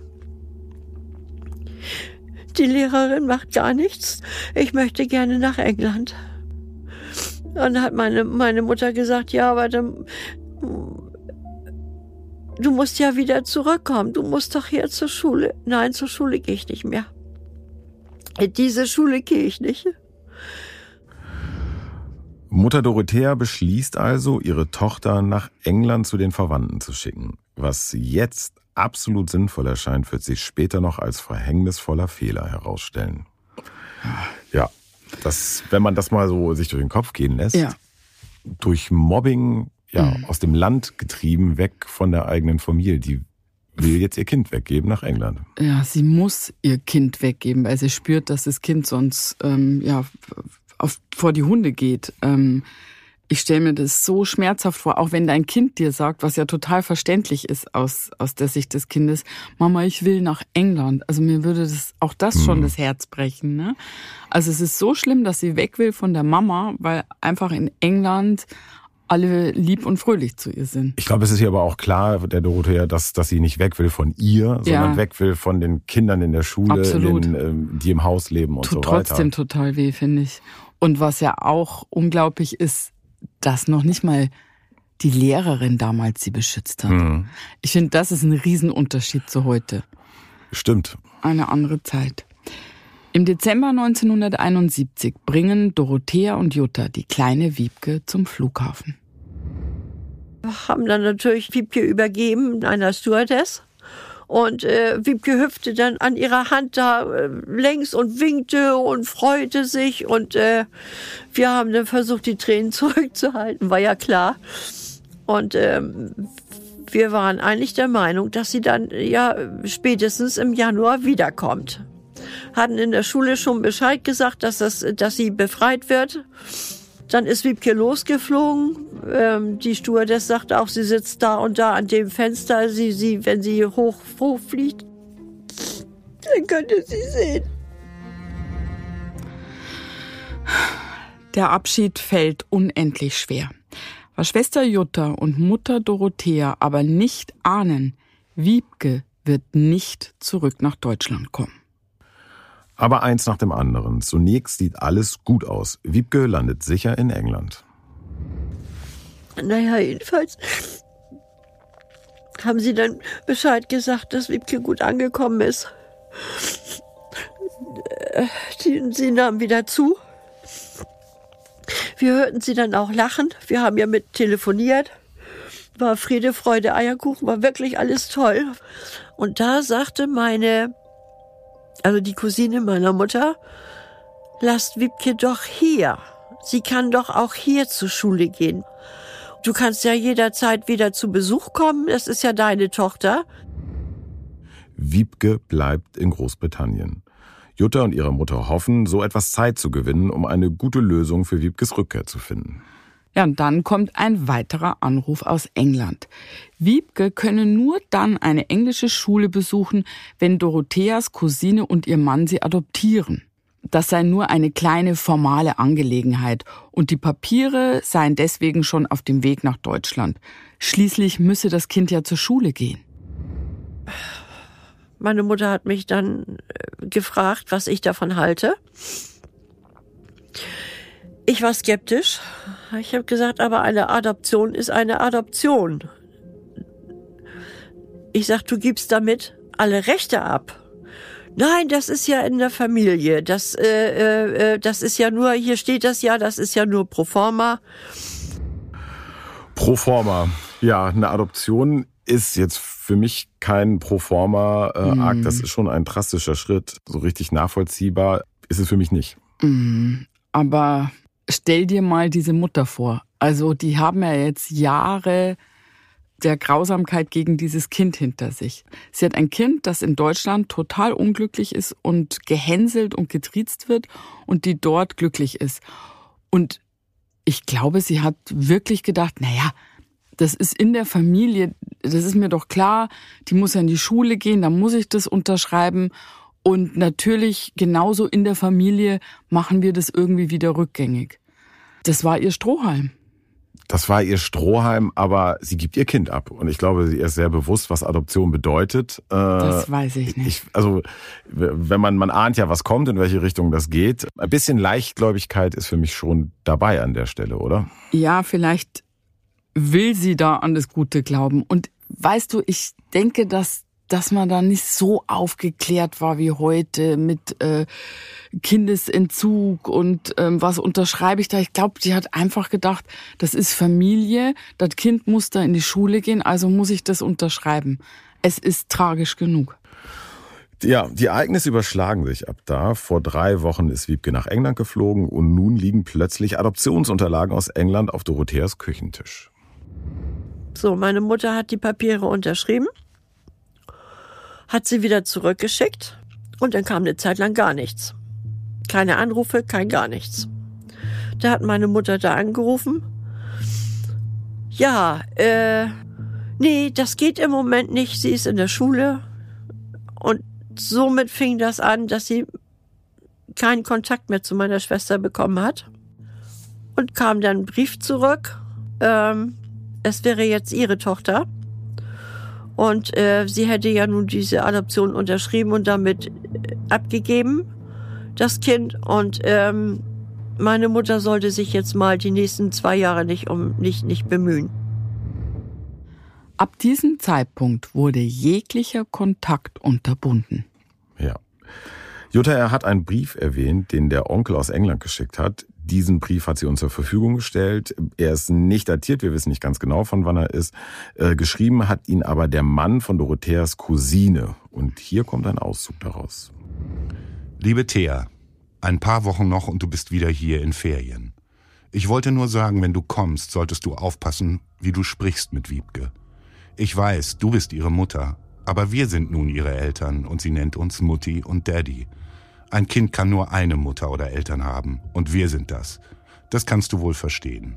Die Lehrerin macht gar nichts. Ich möchte gerne nach England. Und dann hat meine, meine Mutter gesagt, ja, aber dann, du musst ja wieder zurückkommen. Du musst doch hier zur Schule. Nein, zur Schule gehe ich nicht mehr. In diese Schule gehe ich nicht. Mutter Dorothea beschließt also, ihre Tochter nach England zu den Verwandten zu schicken. Was jetzt absolut sinnvoll erscheint, wird sich später noch als verhängnisvoller Fehler herausstellen. Ja, das, wenn man das mal so sich durch den Kopf gehen lässt, ja. Durch Mobbing ja, mhm. aus dem Land getrieben, weg von der eigenen Familie, die will jetzt ihr Kind weggeben nach England. Ja, sie muss ihr Kind weggeben, weil sie spürt, dass das Kind sonst ähm, ja auf, vor die Hunde geht. Ähm, ich stelle mir das so schmerzhaft vor, auch wenn dein Kind dir sagt, was ja total verständlich ist aus, aus der Sicht des Kindes, Mama, ich will nach England. Also mir würde das auch das mhm. schon das Herz brechen. Ne? Also es ist so schlimm, dass sie weg will von der Mama, weil einfach in England alle lieb und fröhlich zu ihr sind. Ich glaube, es ist ihr aber auch klar, der Dorothea, dass, dass sie nicht weg will von ihr, sondern ja. weg will von den Kindern in der Schule, in den, die im Haus leben und Tut so weiter. Trotzdem total weh, finde ich. Und was ja auch unglaublich ist, dass noch nicht mal die Lehrerin damals sie beschützt hat. Mhm. Ich finde, das ist ein Riesenunterschied zu heute. Stimmt. Eine andere Zeit. Im Dezember neunzehnhunderteinundsiebzig bringen Dorothea und Jutta die kleine Wiebke zum Flughafen. Wir haben dann natürlich Wiebke übergeben einer Stewardess. Und äh, Wiebke hüpfte dann an ihrer Hand da äh, längs und winkte und freute sich. Und äh, wir haben dann versucht, die Tränen zurückzuhalten, war ja klar. Und ähm, wir waren eigentlich der Meinung, dass sie dann ja spätestens im Januar wiederkommt. Hatten in der Schule schon Bescheid gesagt, dass, das, dass sie befreit wird. Dann ist Wiebke losgeflogen. Ähm, die Stewardess sagte auch, sie sitzt da und da an dem Fenster. Sie, sie, wenn sie hoch, hoch fliegt, dann könnt ihr sie sehen. Der Abschied fällt unendlich schwer. Was Schwester Jutta und Mutter Dorothea aber nicht ahnen, Wiebke wird nicht zurück nach Deutschland kommen. Aber eins nach dem anderen. Zunächst sieht alles gut aus. Wiebke landet sicher in England. Naja, jedenfalls haben sie dann Bescheid gesagt, dass Wiebke gut angekommen ist. Sie, sie nahm wieder zu. Wir hörten sie dann auch lachen. Wir haben ja mit telefoniert. War Friede, Freude, Eierkuchen, war wirklich alles toll. Und da sagte meine... Also die Cousine meiner Mutter, lasst Wiebke doch hier. Sie kann doch auch hier zur Schule gehen. Du kannst ja jederzeit wieder zu Besuch kommen, das ist ja deine Tochter. Wiebke bleibt in Großbritannien. Jutta und ihre Mutter hoffen, so etwas Zeit zu gewinnen, um eine gute Lösung für Wiebkes Rückkehr zu finden. Ja, und dann kommt ein weiterer Anruf aus England. Wiebke könne nur dann eine englische Schule besuchen, wenn Dorotheas Cousine und ihr Mann sie adoptieren. das sei nur eine kleine formale Angelegenheit und die Papiere seien deswegen schon auf dem Weg nach Deutschland. Schließlich müsse das Kind ja zur Schule gehen. Meine Mutter hat mich dann gefragt, was ich davon halte. Ich war skeptisch. Ich habe gesagt, aber eine Adoption ist eine Adoption. Ich sag, du gibst damit alle Rechte ab. Nein, das ist ja in der Familie. Das, äh, äh, das ist ja nur, hier steht das ja, das ist ja nur pro forma. Pro forma. Ja, eine Adoption ist jetzt für mich kein pro forma äh, Akt. Mm. Das ist schon ein drastischer Schritt. So richtig nachvollziehbar ist es für mich nicht. Mm. Aber stell dir mal diese Mutter vor. Also die haben ja jetzt Jahre der Grausamkeit gegen dieses Kind hinter sich. Sie hat ein Kind, das in Deutschland total unglücklich ist und gehänselt und getriezt wird und die dort glücklich ist. Und ich glaube, sie hat wirklich gedacht, naja, das ist in der Familie, das ist mir doch klar, die muss ja in die Schule gehen, dann muss ich das unterschreiben. Und natürlich genauso in der Familie machen wir das irgendwie wieder rückgängig. Das war ihr Strohhalm. Das war ihr Strohhalm, aber sie gibt ihr Kind ab. Und ich glaube, sie ist sehr bewusst, was Adoption bedeutet. Das weiß ich nicht. Ich, also, wenn man, man ahnt ja, was kommt, in welche Richtung das geht. Ein bisschen Leichtgläubigkeit ist für mich schon dabei an der Stelle, oder? Ja, vielleicht will sie da an das Gute glauben. Und weißt du, ich denke, dass dass man da nicht so aufgeklärt war wie heute mit äh, Kindesentzug und ähm, was unterschreibe ich da. Ich glaube, die hat einfach gedacht, das ist Familie, das Kind muss da in die Schule gehen, also muss ich das unterschreiben. Es ist tragisch genug. Ja, die Ereignisse überschlagen sich ab da. Vor drei Wochen ist Wiebke nach England geflogen und nun liegen plötzlich Adoptionsunterlagen aus England auf Dorotheas Küchentisch. So, meine Mutter hat die Papiere unterschrieben, hat sie wieder zurückgeschickt und dann kam eine Zeit lang gar nichts. Keine Anrufe, kein gar nichts. Da hat meine Mutter da angerufen. Ja, äh, nee, das geht im Moment nicht, sie ist in der Schule. Und somit fing das an, dass sie keinen Kontakt mehr zu meiner Schwester bekommen hat. Und kam dann ein Brief zurück, ähm, es wäre jetzt ihre Tochter. Und äh, sie hätte ja nun diese Adoption unterschrieben und damit abgegeben, das Kind. Und ähm, meine Mutter sollte sich jetzt mal die nächsten zwei Jahre nicht um nicht nicht bemühen. Ab diesem Zeitpunkt wurde jeglicher Kontakt unterbunden. Ja. Jutta, er hat einen Brief erwähnt, den der Onkel aus England geschickt hat. Diesen Brief hat sie uns zur Verfügung gestellt. Er ist nicht datiert, wir wissen nicht ganz genau, von wann er ist. Äh, geschrieben hat ihn aber der Mann von Dorotheas Cousine. Und hier kommt ein Auszug daraus. Liebe Thea, ein paar Wochen noch und du bist wieder hier in Ferien. Ich wollte nur sagen, wenn du kommst, solltest du aufpassen, wie du sprichst mit Wiebke. Ich weiß, du bist ihre Mutter, aber wir sind nun ihre Eltern und sie nennt uns Mutti und Daddy. Ein Kind kann nur eine Mutter oder Eltern haben und wir sind das. Das kannst du wohl verstehen.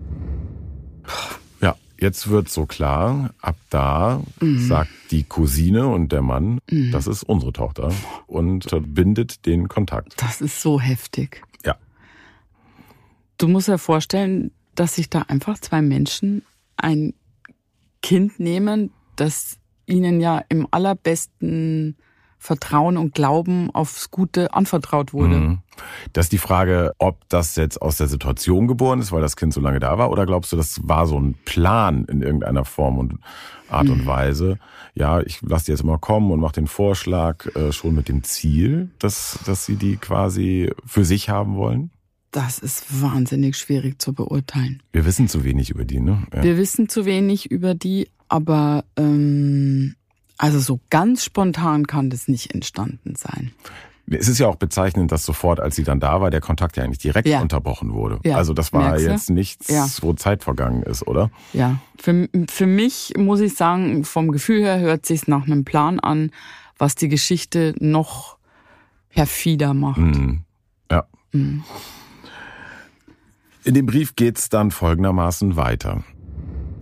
Ja, jetzt wird so klar, ab da mhm. sagt die Cousine und der Mann, mhm. das ist unsere Tochter und verbindet den Kontakt. Das ist so heftig. Ja. Du musst dir vorstellen, dass sich da einfach zwei Menschen ein Kind nehmen, das ihnen ja im allerbesten Vertrauen und Glauben aufs Gute anvertraut wurde. Das ist die Frage, ob das jetzt aus der Situation geboren ist, weil das Kind so lange da war, oder glaubst du, das war so ein Plan in irgendeiner Form und Art und Weise? Ja, ich lasse die jetzt mal kommen und mache den Vorschlag äh, schon mit dem Ziel, dass, dass sie die quasi für sich haben wollen? Das ist wahnsinnig schwierig zu beurteilen. Wir wissen zu wenig über die, ne? Ja. Wir wissen zu wenig über die, aber ähm, also so ganz spontan kann das nicht entstanden sein. Es ist ja auch bezeichnend, dass sofort, als sie dann da war, der Kontakt ja eigentlich direkt ja. unterbrochen wurde. Ja. Also das war Merkst jetzt nichts, ja. wo Zeit vergangen ist, oder? Ja, für, für mich muss ich sagen, vom Gefühl her hört sich's nach einem Plan an, was die Geschichte noch perfider macht. Mhm. Ja. Mhm. In dem Brief geht's dann folgendermaßen weiter.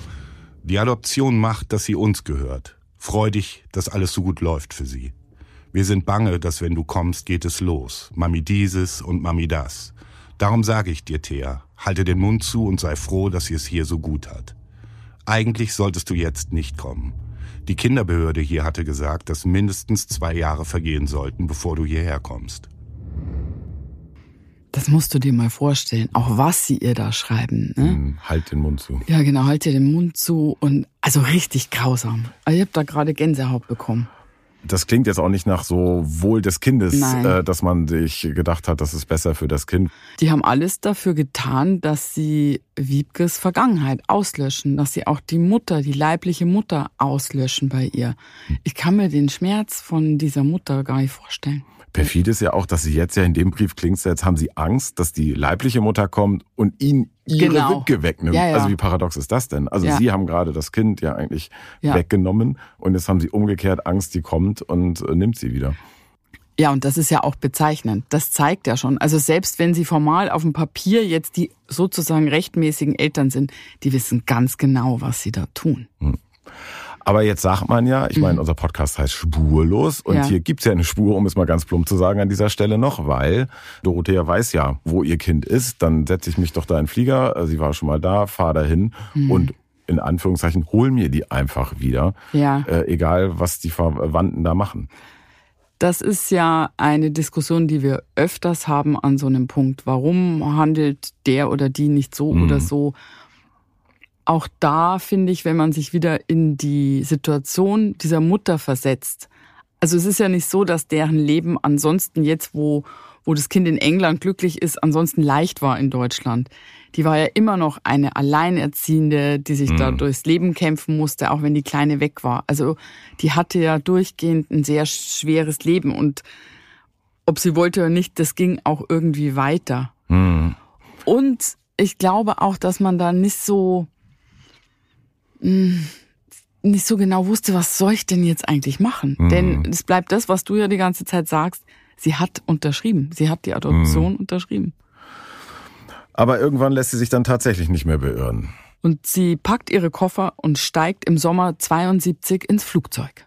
Die Adoption macht, dass sie uns gehört. Freu dich, dass alles so gut läuft für sie. Wir sind bange, dass wenn du kommst, geht es los. Mami dieses und Mami das. Darum sage ich dir, Thea, halte den Mund zu und sei froh, dass sie es hier so gut hat. Eigentlich solltest du jetzt nicht kommen. Die Kinderbehörde hier hatte gesagt, dass mindestens zwei Jahre vergehen sollten, bevor du hierher kommst. Das musst du dir mal vorstellen, auch was sie ihr da schreiben. Ne? Hm, halt den Mund zu. Ja, genau, halt dir den Mund zu und also richtig grausam. Ich habe da gerade Gänsehaut bekommen. Das klingt jetzt auch nicht nach so Wohl des Kindes, äh, dass man sich gedacht hat, das ist besser für das Kind. Die haben alles dafür getan, dass sie Wiebkes Vergangenheit auslöschen, dass sie auch die Mutter, die leibliche Mutter auslöschen bei ihr. Ich kann mir den Schmerz von dieser Mutter gar nicht vorstellen. Perfid ist ja auch, dass sie jetzt ja in dem Brief klingt, jetzt haben sie Angst, dass die leibliche Mutter kommt und ihnen ihre genau. Wiebke wegnimmt. Ja, ja. Also wie paradox ist das denn? Also ja. sie haben gerade das Kind ja eigentlich ja. weggenommen und jetzt haben sie umgekehrt Angst, die kommt und äh, nimmt sie wieder. Ja, und das ist ja auch bezeichnend. Das zeigt ja schon. Also selbst wenn sie formal auf dem Papier jetzt die sozusagen rechtmäßigen Eltern sind, die wissen ganz genau, was sie da tun. Hm. Aber jetzt sagt man ja, ich meine, unser Podcast heißt Spurlos und ja. hier gibt's ja eine Spur, um es mal ganz plump zu sagen an dieser Stelle noch, weil Dorothea weiß ja, wo ihr Kind ist, dann setze ich mich doch da in den Flieger, sie war schon mal da, fahr dahin mhm. und in Anführungszeichen hol mir die einfach wieder, ja. äh, egal was die Verwandten da machen. Das ist ja eine Diskussion, die wir öfters haben an so einem Punkt. Warum handelt der oder die nicht so mhm. oder so? Auch da finde ich, wenn man sich wieder in die Situation dieser Mutter versetzt. Also es ist ja nicht so, dass deren Leben ansonsten jetzt, wo, wo das Kind in England glücklich ist, ansonsten leicht war in Deutschland. Die war ja immer noch eine Alleinerziehende, die sich mhm. da durchs Leben kämpfen musste, auch wenn die Kleine weg war. Also die hatte ja durchgehend ein sehr schweres Leben und ob sie wollte oder nicht, das ging auch irgendwie weiter. Mhm. Und ich glaube auch, dass man da nicht so nicht so genau wusste, was soll ich denn jetzt eigentlich machen? Mhm. Denn es bleibt das, was du ja die ganze Zeit sagst, sie hat unterschrieben. Sie hat die Adoption mhm. unterschrieben. Aber irgendwann lässt sie sich dann tatsächlich nicht mehr beirren. Und sie packt ihre Koffer und steigt im Sommer zweiundsiebzig ins Flugzeug.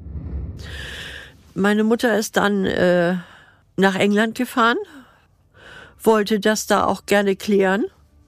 Meine Mutter ist dann äh, nach England gefahren, wollte das da auch gerne klären,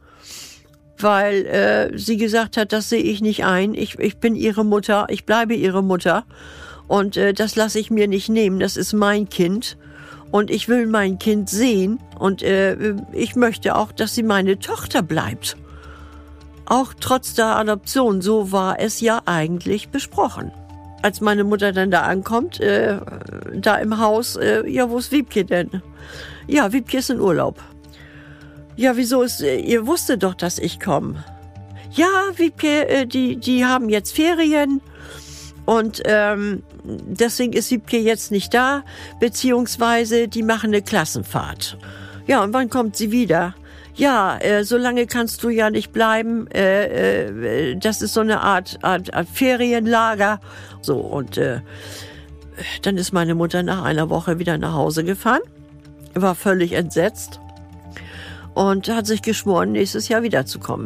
weil äh, sie gesagt hat, das sehe ich nicht ein. Ich, ich bin ihre Mutter, ich bleibe ihre Mutter und äh, das lasse ich mir nicht nehmen. Das ist mein Kind und ich will mein Kind sehen und äh, ich möchte auch, dass sie meine Tochter bleibt. Auch trotz der Adoption, so war es ja eigentlich besprochen. Als meine Mutter dann da ankommt, äh, da im Haus, äh, ja, wo ist Wiebke denn? Ja, Wiebke ist in Urlaub. Ja, wieso ist, ihr wusstet doch, dass ich komme. Ja, Wiebke, die, die haben jetzt Ferien und ähm, deswegen ist Wiebke jetzt nicht da, beziehungsweise die machen eine Klassenfahrt. Ja, und wann kommt sie wieder? Ja, äh, so lange kannst du ja nicht bleiben. Äh, äh, das ist so eine Art, Art, Art Ferienlager. So, und äh, dann ist meine Mutter nach einer Woche wieder nach Hause gefahren, war völlig entsetzt. Und hat sich geschworen, nächstes Jahr wiederzukommen.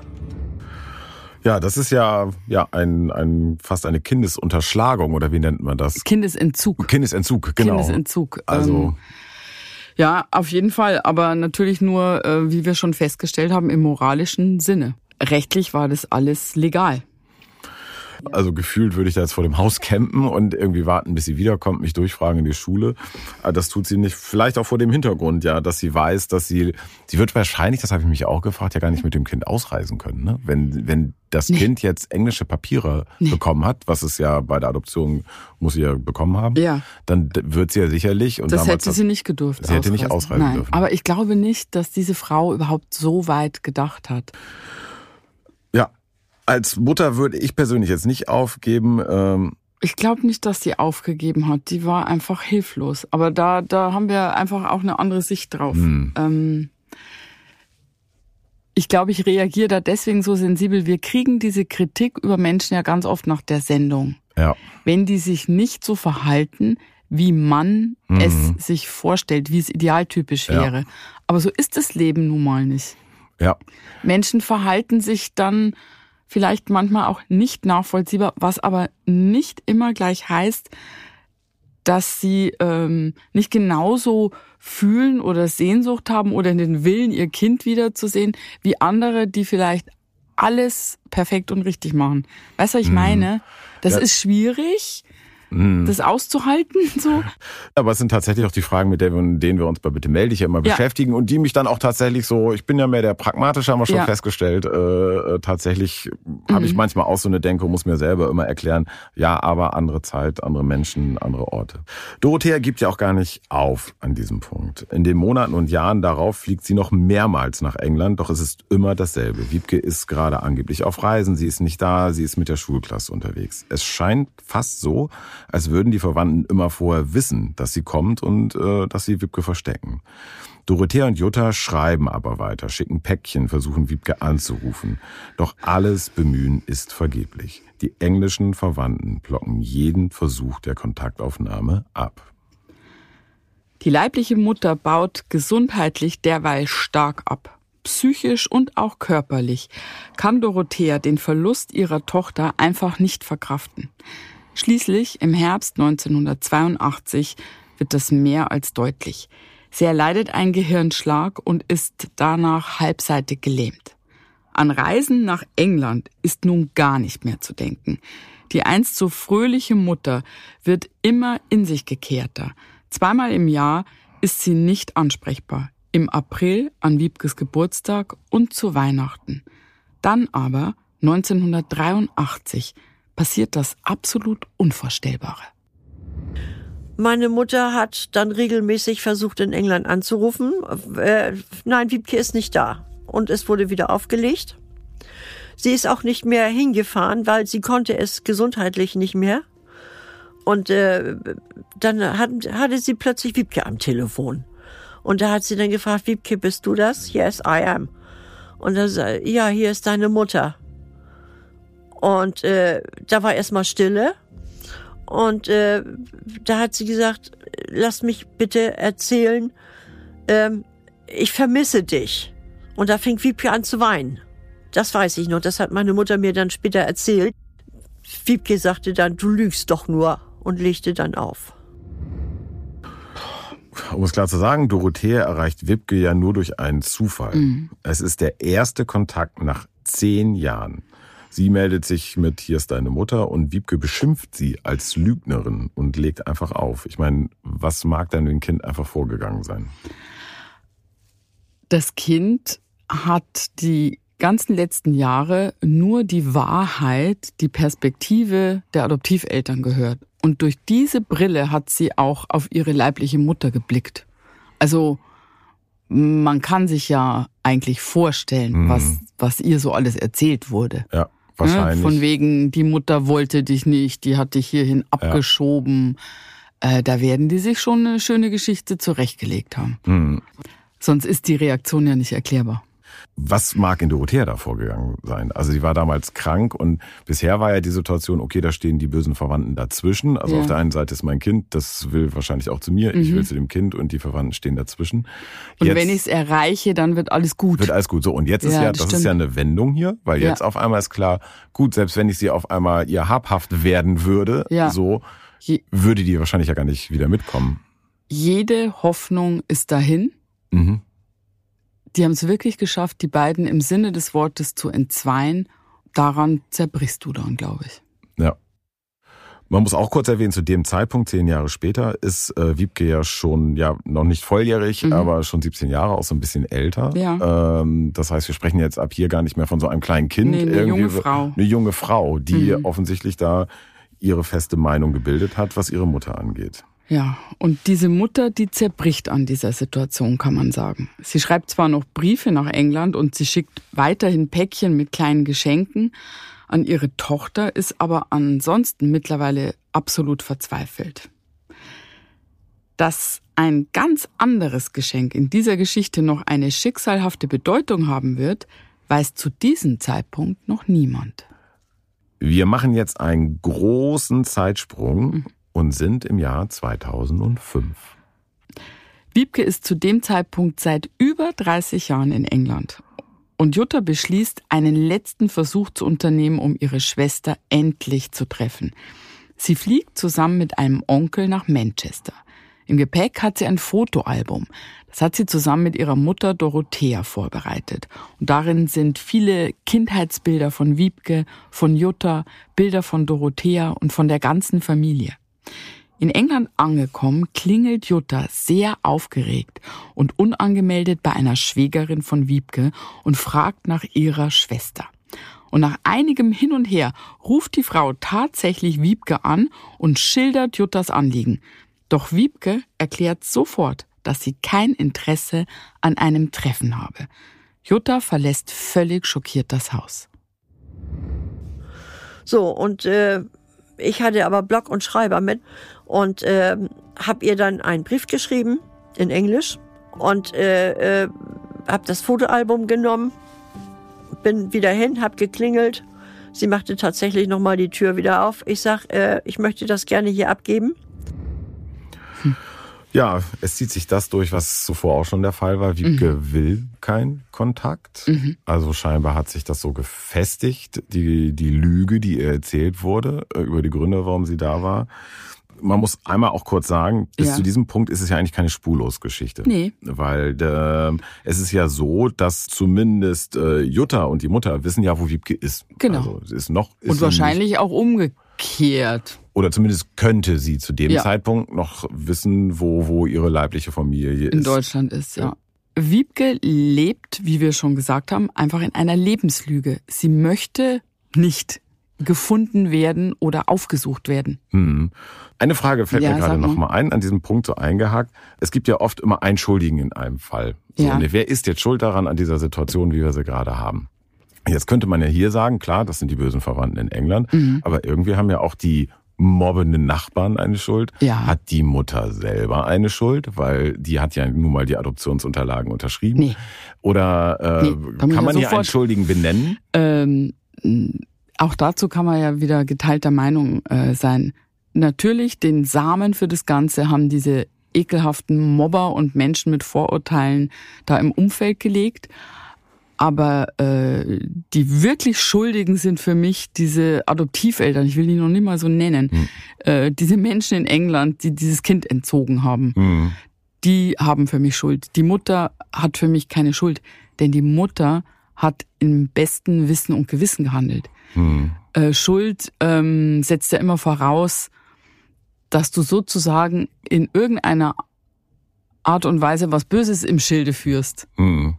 Ja, das ist ja, ja ein, ein, fast eine Kindesunterschlagung, oder wie nennt man das? Kindesentzug. Kindesentzug, genau. Kindesentzug. Also. Ähm, ja, auf jeden Fall. Aber natürlich nur, äh, wie wir schon festgestellt haben, im moralischen Sinne. Rechtlich war das alles legal. Also gefühlt würde ich da jetzt vor dem Haus campen und irgendwie warten, bis sie wiederkommt, mich durchfragen in die Schule. Das tut sie nicht. Vielleicht auch vor dem Hintergrund, ja, dass sie weiß, dass sie, sie wird wahrscheinlich, das habe ich mich auch gefragt, ja gar nicht mit dem Kind ausreisen können. Ne? Wenn, wenn das nee. Kind jetzt englische Papiere nee. bekommen hat, was es ja bei der Adoption muss sie ja bekommen haben, ja. dann wird sie ja sicherlich. Und das hätte sie nicht gedurft. Sie hätte nicht ausreisen Nein. dürfen. Aber ich glaube nicht, dass diese Frau überhaupt so weit gedacht hat. Ja. Als Mutter würde ich persönlich jetzt nicht aufgeben. Ähm ich glaube nicht, dass sie aufgegeben hat. Die war einfach hilflos. Aber da, da haben wir einfach auch eine andere Sicht drauf. Hm. Ähm ich glaube, ich reagiere da deswegen so sensibel. Wir kriegen diese Kritik über Menschen ja ganz oft nach der Sendung. Ja. Wenn die sich nicht so verhalten, wie man mhm. es sich vorstellt, wie es idealtypisch wäre. Ja. Aber so ist das Leben nun mal nicht. Ja. Menschen verhalten sich dann vielleicht manchmal auch nicht nachvollziehbar, was aber nicht immer gleich heißt, dass sie ähm, nicht genauso fühlen oder Sehnsucht haben oder den Willen, ihr Kind wiederzusehen, wie andere, die vielleicht alles perfekt und richtig machen. Weißt du, was ich meine? Das ja. ist schwierig, das auszuhalten, so. Aber es sind tatsächlich auch die Fragen, mit denen wir uns bei Bitte melde dich ja immer ja. beschäftigen und die mich dann auch tatsächlich so, ich bin ja mehr der Pragmatische, haben wir schon ja. festgestellt, äh, tatsächlich mhm. habe ich manchmal auch so eine Denke und muss mir selber immer erklären, ja, aber andere Zeit, andere Menschen, andere Orte. Dorothea gibt ja auch gar nicht auf an diesem Punkt. In den Monaten und Jahren darauf fliegt sie noch mehrmals nach England, doch es ist immer dasselbe. Wiebke ist gerade angeblich auf Reisen, sie ist nicht da, sie ist mit der Schulklasse unterwegs. Es scheint fast so, als würden die Verwandten immer vorher wissen, dass sie kommt und äh, dass sie Wiebke verstecken. Dorothea und Jutta schreiben aber weiter, schicken Päckchen, versuchen Wiebke anzurufen. Doch alles Bemühen ist vergeblich. Die englischen Verwandten blocken jeden Versuch der Kontaktaufnahme ab. Die leibliche Mutter baut gesundheitlich derweil stark ab. Psychisch und auch körperlich kann Dorothea den Verlust ihrer Tochter einfach nicht verkraften. Schließlich im Herbst neunzehnhundertzweiundachtzig wird das mehr als deutlich. Sie erleidet einen Gehirnschlag und ist danach halbseitig gelähmt. An Reisen nach England ist nun gar nicht mehr zu denken. Die einst so fröhliche Mutter wird immer in sich gekehrter. Zweimal im Jahr ist sie nicht ansprechbar. Im April an Wiebkes Geburtstag und zu Weihnachten. Dann aber neunzehnhundertdreiundachtzig passiert das absolut Unvorstellbare. Meine Mutter hat dann regelmäßig versucht, in England anzurufen. Äh, nein, Wiebke ist nicht da. Und es wurde wieder aufgelegt. Sie ist auch nicht mehr hingefahren, weil sie konnte es gesundheitlich nicht mehr. Und äh, dann hat, hatte sie plötzlich Wiebke am Telefon. Und da hat sie dann gefragt, Wiebke, bist du das? Yes, I am. Und dann sagt, ja, hier ist deine Mutter. Und äh, da war erstmal Stille. Und äh, da hat sie gesagt, lass mich bitte erzählen, ähm, ich vermisse dich. Und da fing Wiebke an zu weinen. Das weiß ich noch, das hat meine Mutter mir dann später erzählt. Wiebke sagte dann, du lügst doch nur, und legte dann auf. Um es klar zu sagen, Dorothea erreicht Wiebke ja nur durch einen Zufall. Mhm. Es ist der erste Kontakt nach zehn Jahren. Sie meldet sich mit Hier ist deine Mutter und Wiebke beschimpft sie als Lügnerin und legt einfach auf. Ich meine, was mag dann dem Kind einfach vorgegangen sein? Das Kind hat die ganzen letzten Jahre nur die Wahrheit, die Perspektive der Adoptiveltern gehört. Und durch diese Brille hat sie auch auf ihre leibliche Mutter geblickt. Also man kann sich ja eigentlich vorstellen, mhm. was, was ihr so alles erzählt wurde. Ja. Wahrscheinlich. Von wegen, die Mutter wollte dich nicht, die hat dich hierhin abgeschoben. Ja. Äh, da werden die sich schon eine schöne Geschichte zurechtgelegt haben. Mhm. Sonst ist die Reaktion ja nicht erklärbar. Was mag in Dorothea da vorgegangen sein? Also sie war damals krank und bisher war ja die Situation, okay, da stehen die bösen Verwandten dazwischen. Also ja. auf der einen Seite ist mein Kind, das will wahrscheinlich auch zu mir, mhm. ich will zu dem Kind und die Verwandten stehen dazwischen. Und jetzt wenn ich es erreiche, dann wird alles gut. Wird alles gut. So, und jetzt ist ja, ja das, das ist ja eine Wendung hier, weil jetzt ja. auf einmal ist klar, gut, selbst wenn ich sie auf einmal ihr habhaft werden würde, ja. so Je- würde die wahrscheinlich ja gar nicht wieder mitkommen. Jede Hoffnung ist dahin. Mhm. Die haben es wirklich geschafft, die beiden im Sinne des Wortes zu entzweien. Daran zerbrichst du dann, glaube ich. Ja. Man muss auch kurz erwähnen, zu dem Zeitpunkt, zehn Jahre später, ist äh, Wiebke ja schon, ja, noch nicht volljährig, mhm. aber schon siebzehn Jahre, auch so ein bisschen älter. Ja. Ähm, das heißt, wir sprechen jetzt ab hier gar nicht mehr von so einem kleinen Kind. Nee, eine Irgendwie junge Frau. Eine junge Frau, die mhm. offensichtlich da ihre feste Meinung gebildet hat, was ihre Mutter angeht. Ja, und diese Mutter, die zerbricht an dieser Situation, kann man sagen. Sie schreibt zwar noch Briefe nach England und sie schickt weiterhin Päckchen mit kleinen Geschenken an ihre Tochter, ist aber ansonsten mittlerweile absolut verzweifelt. Dass ein ganz anderes Geschenk in dieser Geschichte noch eine schicksalhafte Bedeutung haben wird, weiß zu diesem Zeitpunkt noch niemand. Wir machen jetzt einen großen Zeitsprung mhm. und sind im Jahr zweitausendfünf. Wiebke ist zu dem Zeitpunkt seit über dreißig Jahren in England. Und Jutta beschließt, einen letzten Versuch zu unternehmen, um ihre Schwester endlich zu treffen. Sie fliegt zusammen mit einem Onkel nach Manchester. Im Gepäck hat sie ein Fotoalbum. Das hat sie zusammen mit ihrer Mutter Dorothea vorbereitet. Und darin sind viele Kindheitsbilder von Wiebke, von Jutta, Bilder von Dorothea und von der ganzen Familie. In England angekommen, klingelt Jutta sehr aufgeregt und unangemeldet bei einer Schwägerin von Wiebke und fragt nach ihrer Schwester. Und nach einigem Hin und Her ruft die Frau tatsächlich Wiebke an und schildert Juttas Anliegen. Doch Wiebke erklärt sofort, dass sie kein Interesse an einem Treffen habe. Jutta verlässt völlig schockiert das Haus. So, und äh, ich hatte aber Block und Schreiber mit und äh, habe ihr dann einen Brief geschrieben in Englisch und äh, äh, habe das Fotoalbum genommen, bin wieder hin, habe geklingelt. Sie machte tatsächlich nochmal die Tür wieder auf. Ich sag, äh, ich möchte das gerne hier abgeben. Ja, es zieht sich das durch, was zuvor auch schon der Fall war. Wiebke mhm. will keinen Kontakt. Mhm. Also scheinbar hat sich das so gefestigt, die, die Lüge, die ihr erzählt wurde, über die Gründe, warum sie da war. Man muss einmal auch kurz sagen, bis ja. zu diesem Punkt ist es ja eigentlich keine Spurlosgeschichte. Nee. Weil äh, es ist ja so, dass zumindest äh, Jutta und die Mutter wissen ja, wo Wiebke ist. Genau. Also, es ist noch, ist und wahrscheinlich nicht, auch umgekehrt. Oder zumindest könnte sie zu dem ja. Zeitpunkt noch wissen, wo, wo ihre leibliche Familie ist. In Deutschland ist, ja. Wiebke lebt, wie wir schon gesagt haben, einfach in einer Lebenslüge. Sie möchte nicht gefunden werden oder aufgesucht werden. Hm. Eine Frage fällt ja, mir gerade noch mal ein, an diesem Punkt so eingehakt. Es gibt ja oft immer einen Schuldigen in einem Fall. So, ja. Und wer ist jetzt schuld daran, an dieser Situation, wie wir sie gerade haben? Jetzt könnte man ja hier sagen, klar, das sind die bösen Verwandten in England, mhm. aber irgendwie haben ja auch die mobbenden Nachbarn eine Schuld. Ja. Hat die Mutter selber eine Schuld? Weil die hat ja nun mal die Adoptionsunterlagen unterschrieben. Nee. Oder äh, nee, kann man hier einen Schuldigen benennen? Ähm, auch dazu kann man ja wieder geteilter Meinung äh, sein. Natürlich, den Samen für das Ganze haben diese ekelhaften Mobber und Menschen mit Vorurteilen da im Umfeld gelegt. Aber äh, die wirklich Schuldigen sind für mich diese Adoptiveltern, ich will die noch nicht mal so nennen, hm. äh, diese Menschen in England, die dieses Kind entzogen haben, hm. die haben für mich Schuld. Die Mutter hat für mich keine Schuld, denn die Mutter hat im besten Wissen und Gewissen gehandelt. Hm. Äh, Schuld ähm, setzt ja immer voraus, dass du sozusagen in irgendeiner Art und Weise was Böses im Schilde führst. Hm.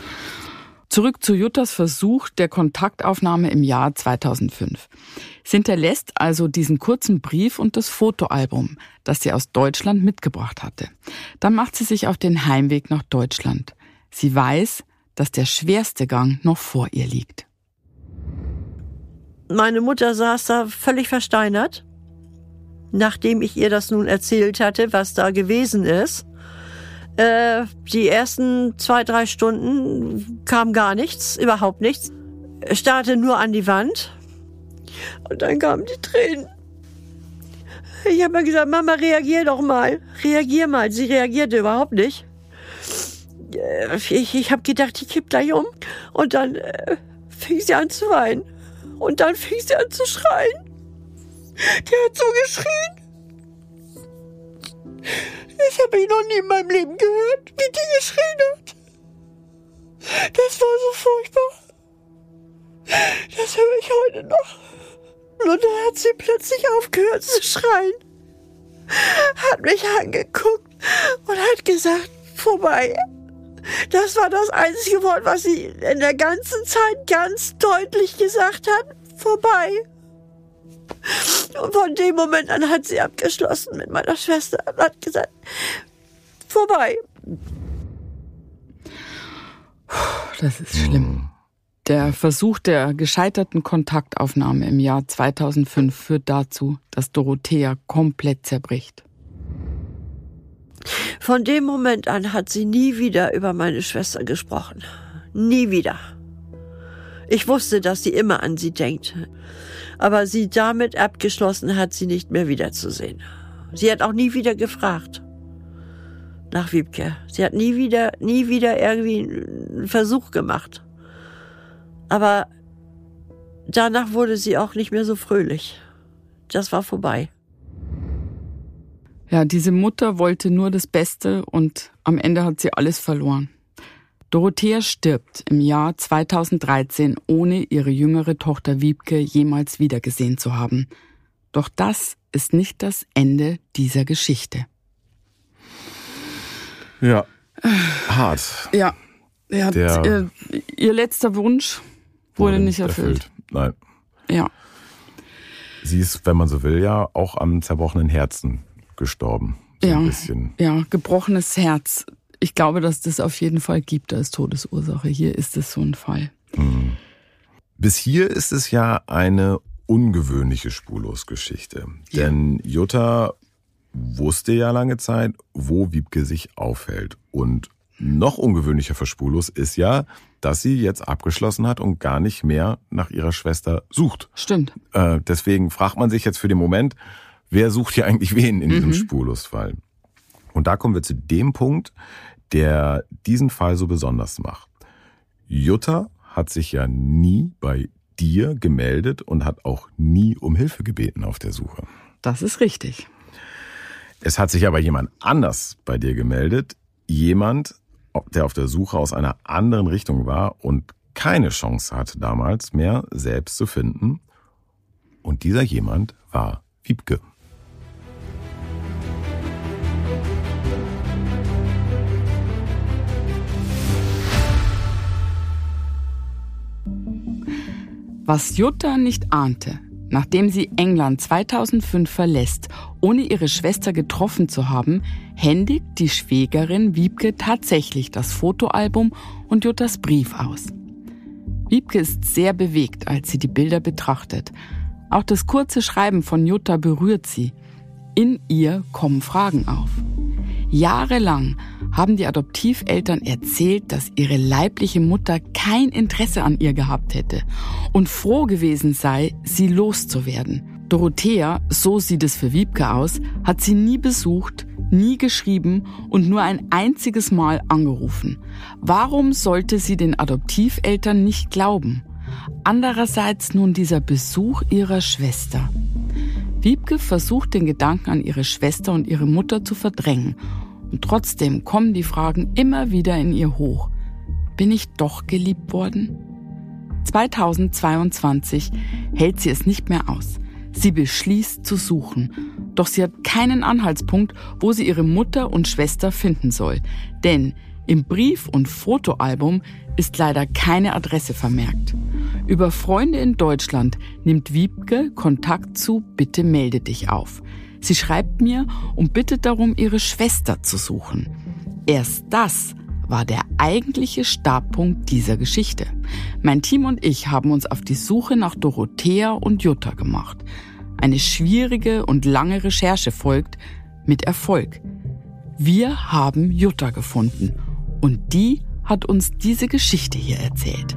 Zurück zu Juttas Versuch der Kontaktaufnahme im Jahr zweitausendfünf. Sie hinterlässt also diesen kurzen Brief und das Fotoalbum, das sie aus Deutschland mitgebracht hatte. Dann macht sie sich auf den Heimweg nach Deutschland. Sie weiß, dass der schwerste Gang noch vor ihr liegt. Meine Mutter saß da völlig versteinert, nachdem ich ihr das nun erzählt hatte, was da gewesen ist. Äh, die ersten zwei, drei Stunden kam gar nichts, überhaupt nichts. Ich starrte nur an die Wand und dann kamen die Tränen. Ich habe mir gesagt, Mama, reagier doch mal, reagier mal. Sie reagierte überhaupt nicht. Ich, ich habe gedacht, ich kipp gleich um und dann äh, fing sie an zu weinen und dann fing sie an zu schreien. Die hat so geschrien. Ich habe ihn noch nie in meinem Leben gehört, wie die geschrien hat. Das war so furchtbar. Das höre ich heute noch. Und dann hat sie plötzlich aufgehört zu schreien. Hat mich angeguckt und hat gesagt, vorbei. Das war das einzige Wort, was sie in der ganzen Zeit ganz deutlich gesagt hat. Vorbei. Und von dem Moment an hat sie abgeschlossen mit meiner Schwester und hat gesagt, vorbei. Das ist schlimm. Der Versuch der gescheiterten Kontaktaufnahme im Jahr zweitausendfünf führt dazu, dass Dorothea komplett zerbricht. Von dem Moment an hat sie nie wieder über meine Schwester gesprochen. Nie wieder. Ich wusste, dass sie immer an sie denkt. Aber sie damit abgeschlossen hat, sie nicht mehr wiederzusehen. Sie hat auch nie wieder gefragt nach Wiebke. Sie hat nie wieder, nie wieder irgendwie einen Versuch gemacht. Aber danach wurde sie auch nicht mehr so fröhlich. das war vorbei. Ja, diese Mutter wollte nur das Beste und am Ende hat sie alles verloren. Dorothea stirbt im Jahr zweitausenddreizehn, ohne ihre jüngere Tochter Wiebke jemals wiedergesehen zu haben. Doch das ist nicht das Ende dieser Geschichte. Ja, hart. Ja, ja Der ihr, ihr letzter Wunsch wurde, wurde nicht erfüllt. erfüllt. Nein. Ja. Sie ist, wenn man so will, ja auch am zerbrochenen Herzen gestorben. So ja, ein bisschen. Ja, gebrochenes Herz. Ich glaube, dass das auf jeden Fall gibt als Todesursache. Hier ist es so ein Fall. Hm. Bis hier ist es ja eine ungewöhnliche Spurlosgeschichte. Ja. Denn Jutta wusste ja lange Zeit, wo Wiebke sich aufhält. Und noch ungewöhnlicher für Spurlos ist ja, dass sie jetzt abgeschlossen hat und gar nicht mehr nach ihrer Schwester sucht. Stimmt. Äh, deswegen fragt man sich jetzt für den Moment, wer sucht hier eigentlich wen in diesem mhm. Spurlosfall? Und da kommen wir zu dem Punkt, der diesen Fall so besonders macht. Jutta hat sich ja nie bei dir gemeldet und hat auch nie um Hilfe gebeten auf der Suche. Das ist richtig. Es hat sich aber jemand anders bei dir gemeldet. Jemand, der auf der Suche aus einer anderen Richtung war und keine Chance hatte damals mehr, selbst zu finden. Und dieser jemand war Wiebke. Was Jutta nicht ahnte, nachdem sie England zweitausendfünf verlässt, ohne ihre Schwester getroffen zu haben, händigt die Schwägerin Wiebke tatsächlich das Fotoalbum und Juttas Brief aus. Wiebke ist sehr bewegt, als sie die Bilder betrachtet. Auch das kurze Schreiben von Jutta berührt sie. In ihr kommen Fragen auf. Jahrelang haben die Adoptiveltern erzählt, dass ihre leibliche Mutter kein Interesse an ihr gehabt hätte und froh gewesen sei, sie loszuwerden. Dorothea, so sieht es für Wiebke aus, hat sie nie besucht, nie geschrieben und nur ein einziges Mal angerufen. Warum sollte sie den Adoptiveltern nicht glauben? Andererseits nun dieser Besuch ihrer Schwester. Wiebke versucht, den Gedanken an ihre Schwester und ihre Mutter zu verdrängen. Und trotzdem kommen die Fragen immer wieder in ihr hoch. Bin ich doch geliebt worden? zweitausendzweiundzwanzig hält sie es nicht mehr aus. Sie beschließt zu suchen. Doch sie hat keinen Anhaltspunkt, wo sie ihre Mutter und Schwester finden soll. Denn im Brief- und Fotoalbum ist leider keine Adresse vermerkt. Über Freunde in Deutschland nimmt Wiebke Kontakt zu Bitte melde dich auf. Sie schreibt mir und bittet darum, ihre Schwester zu suchen. Erst das war der eigentliche Startpunkt dieser Geschichte. Mein Team und ich haben uns auf die Suche nach Dorothea und Jutta gemacht. Eine schwierige und lange Recherche folgt, mit Erfolg. Wir haben Jutta gefunden und die hat uns diese Geschichte hier erzählt.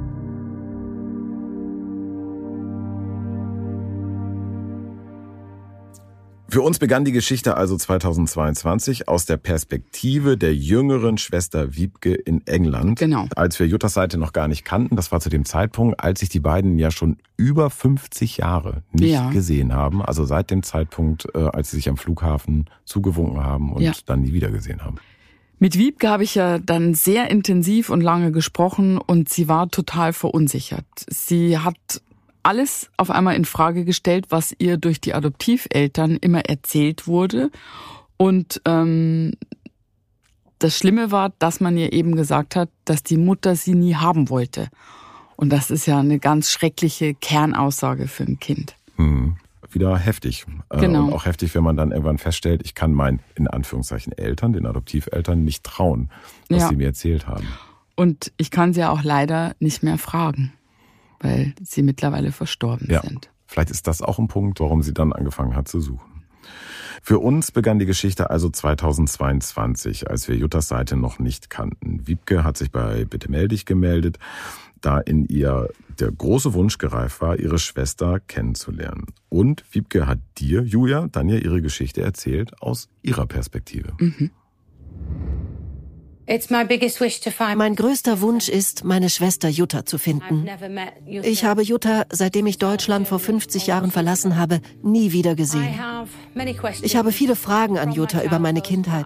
Für uns begann die Geschichte also zweitausendzweiundzwanzig aus der Perspektive der jüngeren Schwester Wiebke in England. Genau. Als wir Juttas Seite noch gar nicht kannten, das war zu dem Zeitpunkt, als sich die beiden ja schon über fünfzig Jahre nicht ja. gesehen haben. Also seit dem Zeitpunkt, als sie sich am Flughafen zugewunken haben und ja. dann nie wieder gesehen haben. Mit Wiebke habe ich ja dann sehr intensiv und lange gesprochen und sie war total verunsichert. Sie hat alles auf einmal in Frage gestellt, was ihr durch die Adoptiveltern immer erzählt wurde. Und ähm, das Schlimme war, dass man ihr eben gesagt hat, dass die Mutter sie nie haben wollte. Und das ist ja eine ganz schreckliche Kernaussage für ein Kind. Hm. Wieder heftig. Genau. Und auch heftig, wenn man dann irgendwann feststellt, ich kann meinen, in Anführungszeichen, Eltern, den Adoptiveltern, nicht trauen, was ja. sie mir erzählt haben. Und ich kann sie auch leider nicht mehr fragen, weil sie mittlerweile verstorben ja. sind. Vielleicht ist das auch ein Punkt, warum sie dann angefangen hat zu suchen. Für uns begann die Geschichte also zweitausendzweiundzwanzig, als wir Juttas Seite noch nicht kannten. Wiebke hat sich bei Bitte melde dich gemeldet, da in ihr der große Wunsch gereift war, ihre Schwester kennenzulernen. Und Wiebke hat dir, Julia, dann ja ihre Geschichte erzählt aus ihrer Perspektive. Mhm. Mein größter Wunsch ist, meine Schwester Jutta zu finden. Ich habe Jutta, seitdem ich Deutschland vor fünfzig Jahren verlassen habe, nie wieder gesehen. Ich habe viele Fragen an Jutta über meine Kindheit.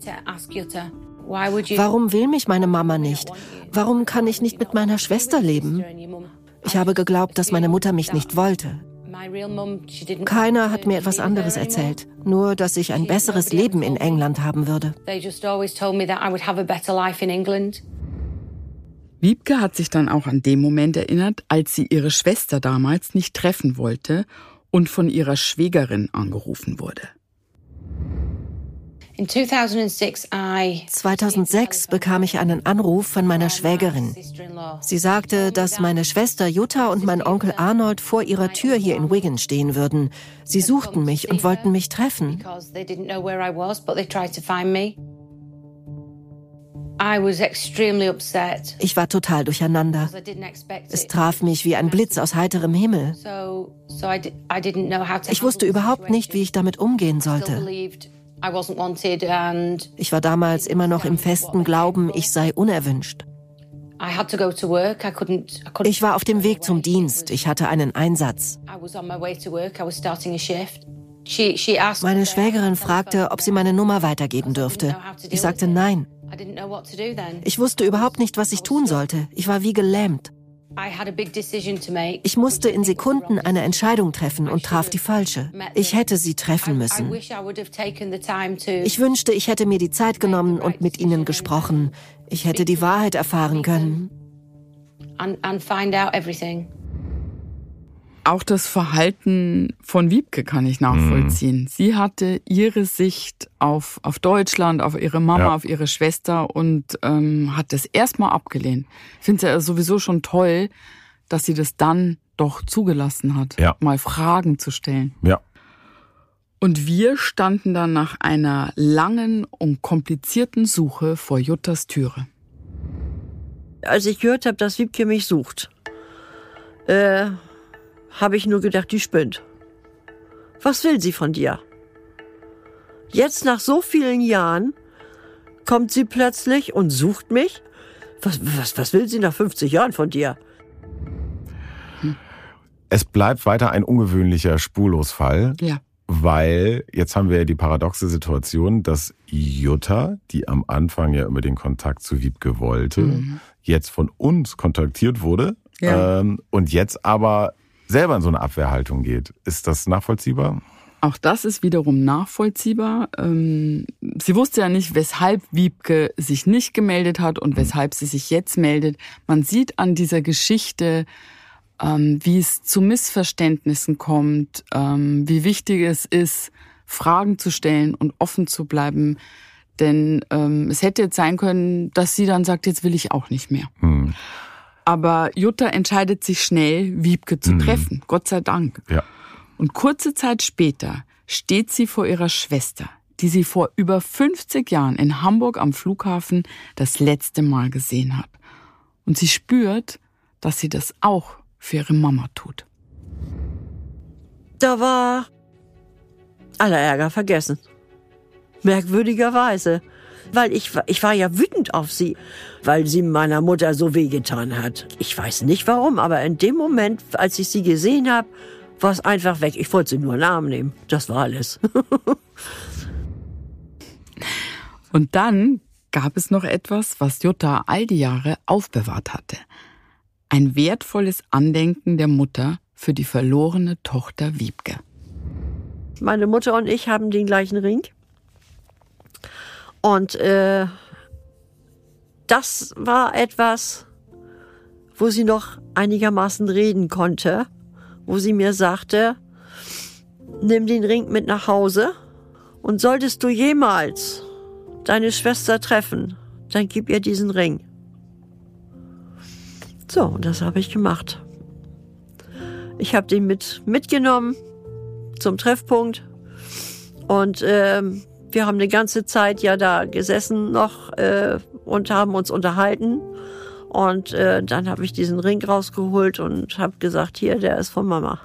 Warum will mich meine Mama nicht? Warum kann ich nicht mit meiner Schwester leben? Ich habe geglaubt, dass meine Mutter mich nicht wollte. Keiner hat mir etwas anderes erzählt, nur dass ich ein besseres Leben in England haben würde. Wiebke hat sich dann auch an den Moment erinnert, als sie ihre Schwester damals nicht treffen wollte und von ihrer Schwägerin angerufen wurde. zweitausendsechs bekam ich einen Anruf von meiner Schwägerin. Sie sagte, dass meine Schwester Jutta und mein Onkel Arnold vor ihrer Tür hier in Wigan stehen würden. Sie suchten mich und wollten mich treffen. Ich war total durcheinander. Es traf mich wie ein Blitz aus heiterem Himmel. Ich wusste überhaupt nicht, wie ich damit umgehen sollte. Ich war damals immer noch im festen Glauben, ich sei unerwünscht. Ich war auf dem Weg zum Dienst. Ich hatte einen Einsatz. Meine Schwägerin fragte, ob sie meine Nummer weitergeben dürfte. Ich sagte nein. Ich wusste überhaupt nicht, was ich tun sollte. Ich war wie gelähmt. Ich musste in Sekunden eine Entscheidung treffen und traf die falsche. Ich hätte sie treffen müssen. Ich wünschte, ich hätte mir die Zeit genommen und mit ihnen gesprochen. Ich hätte die Wahrheit erfahren können. Auch das Verhalten von Wiebke kann ich nachvollziehen. Mhm. Sie hatte ihre Sicht auf, auf Deutschland, auf ihre Mama, ja. auf ihre Schwester und ähm, hat das erstmal abgelehnt. Ich finde es ja sowieso schon toll, dass sie das dann doch zugelassen hat, ja. mal Fragen zu stellen. Ja. Und wir standen dann nach einer langen und komplizierten Suche vor Juttas Türe. Als ich gehört habe, dass Wiebke mich sucht, äh... habe ich nur gedacht, die spinnt. Was will sie von dir? Jetzt nach so vielen Jahren kommt sie plötzlich und sucht mich? Was, was, was will sie nach fünfzig Jahren von dir? Es bleibt weiter ein ungewöhnlicher Spurlosfall, ja. weil jetzt haben wir ja die paradoxe Situation, dass Jutta, die am Anfang ja immer den Kontakt zu Wiebke wollte, mhm. jetzt von uns kontaktiert wurde ja. ähm, und jetzt aber selber in so eine Abwehrhaltung geht. Ist das nachvollziehbar? Auch das ist wiederum nachvollziehbar. Ähm, sie wusste ja nicht, weshalb Wiebke sich nicht gemeldet hat und weshalb sie sich jetzt meldet. Man sieht an dieser Geschichte, ähm, wie es zu Missverständnissen kommt, ähm, wie wichtig es ist, Fragen zu stellen und offen zu bleiben. Denn ähm, es hätte jetzt sein können, dass sie dann sagt, jetzt will ich auch nicht mehr. Hm. Aber Jutta entscheidet sich schnell, Wiebke zu treffen. Mhm. Gott sei Dank. Ja. Und kurze Zeit später steht sie vor ihrer Schwester, die sie vor über fünfzig Jahren in Hamburg am Flughafen das letzte Mal gesehen hat. Und sie spürt, dass sie das auch für ihre Mama tut. Da war aller Ärger vergessen. Merkwürdigerweise. Weil ich, ich war ja wütend auf sie, weil sie meiner Mutter so wehgetan hat. Ich weiß nicht warum, aber in dem Moment, als ich sie gesehen habe, war es einfach weg. Ich wollte sie nur in den Arm nehmen. Das war alles. Und dann gab es noch etwas, was Jutta all die Jahre aufbewahrt hatte. Ein wertvolles Andenken der Mutter für die verlorene Tochter Wiebke. Meine Mutter und ich haben den gleichen Ring. Und äh, das war etwas, wo sie noch einigermaßen reden konnte, wo sie mir sagte, nimm den Ring mit nach Hause und solltest du jemals deine Schwester treffen, dann gib ihr diesen Ring. So, und das habe ich gemacht. Ich habe den mit mitgenommen zum Treffpunkt und ähm, wir haben eine ganze Zeit ja da gesessen noch äh, und haben uns unterhalten. Und äh, dann habe ich diesen Ring rausgeholt und habe gesagt, hier, der ist von Mama.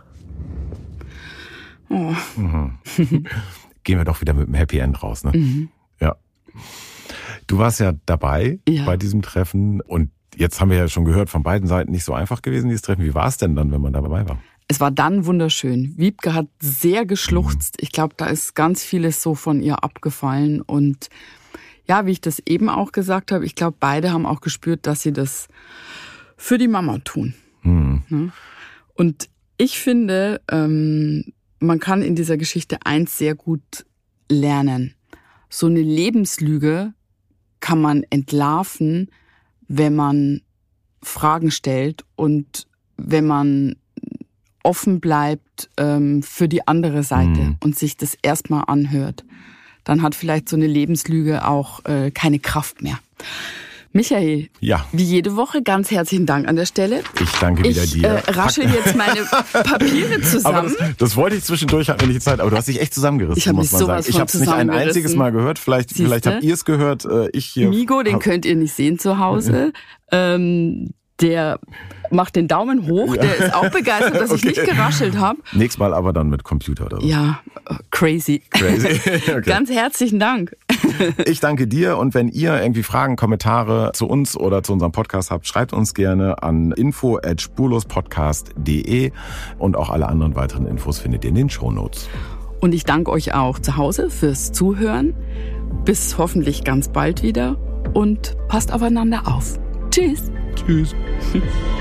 Oh. Mhm. Gehen wir doch wieder mit dem Happy End raus, ne? Mhm. Ja. Du warst ja dabei ja. bei diesem Treffen und jetzt haben wir ja schon gehört, von beiden Seiten nicht so einfach gewesen, dieses Treffen. Wie war es denn dann, wenn man dabei war? Es war dann wunderschön. Wiebke hat sehr geschluchzt. Ich glaube, da ist ganz vieles so von ihr abgefallen. Und ja, wie ich das eben auch gesagt habe, ich glaube, beide haben auch gespürt, dass sie das für die Mama tun. Mhm. Und ich finde, man kann in dieser Geschichte eins sehr gut lernen. So eine Lebenslüge kann man entlarven, wenn man Fragen stellt und wenn man offen bleibt ähm, für die andere Seite mhm. und sich das erstmal anhört. Dann hat vielleicht so eine Lebenslüge auch äh, keine Kraft mehr. Michael, ja. wie jede Woche ganz herzlichen Dank an der Stelle. Ich danke wieder ich, dir. Ich äh, raschel jetzt meine Papiere zusammen. Aber das, das wollte ich zwischendurch, hatten wir nicht Zeit, aber du hast dich echt zusammengerissen, ich muss man sagen. Ich habe es nicht ein einziges Mal gehört, vielleicht, vielleicht habt ihr es gehört. Äh, ich hier Migo, den könnt ihr nicht sehen zu Hause. ähm, Der macht den Daumen hoch, der ist auch begeistert, dass ich okay. nicht geraschelt habe. Nächstes Mal aber dann mit Computer oder so. Ja, crazy. Crazy. Okay. Ganz herzlichen Dank. Ich danke dir und wenn ihr irgendwie Fragen, Kommentare zu uns oder zu unserem Podcast habt, schreibt uns gerne an info at spurlospodcast punkt de und auch alle anderen weiteren Infos findet ihr in den Shownotes. Und ich danke euch auch zu Hause fürs Zuhören. Bis hoffentlich ganz bald wieder und passt aufeinander auf. Tschüss. Tschüss.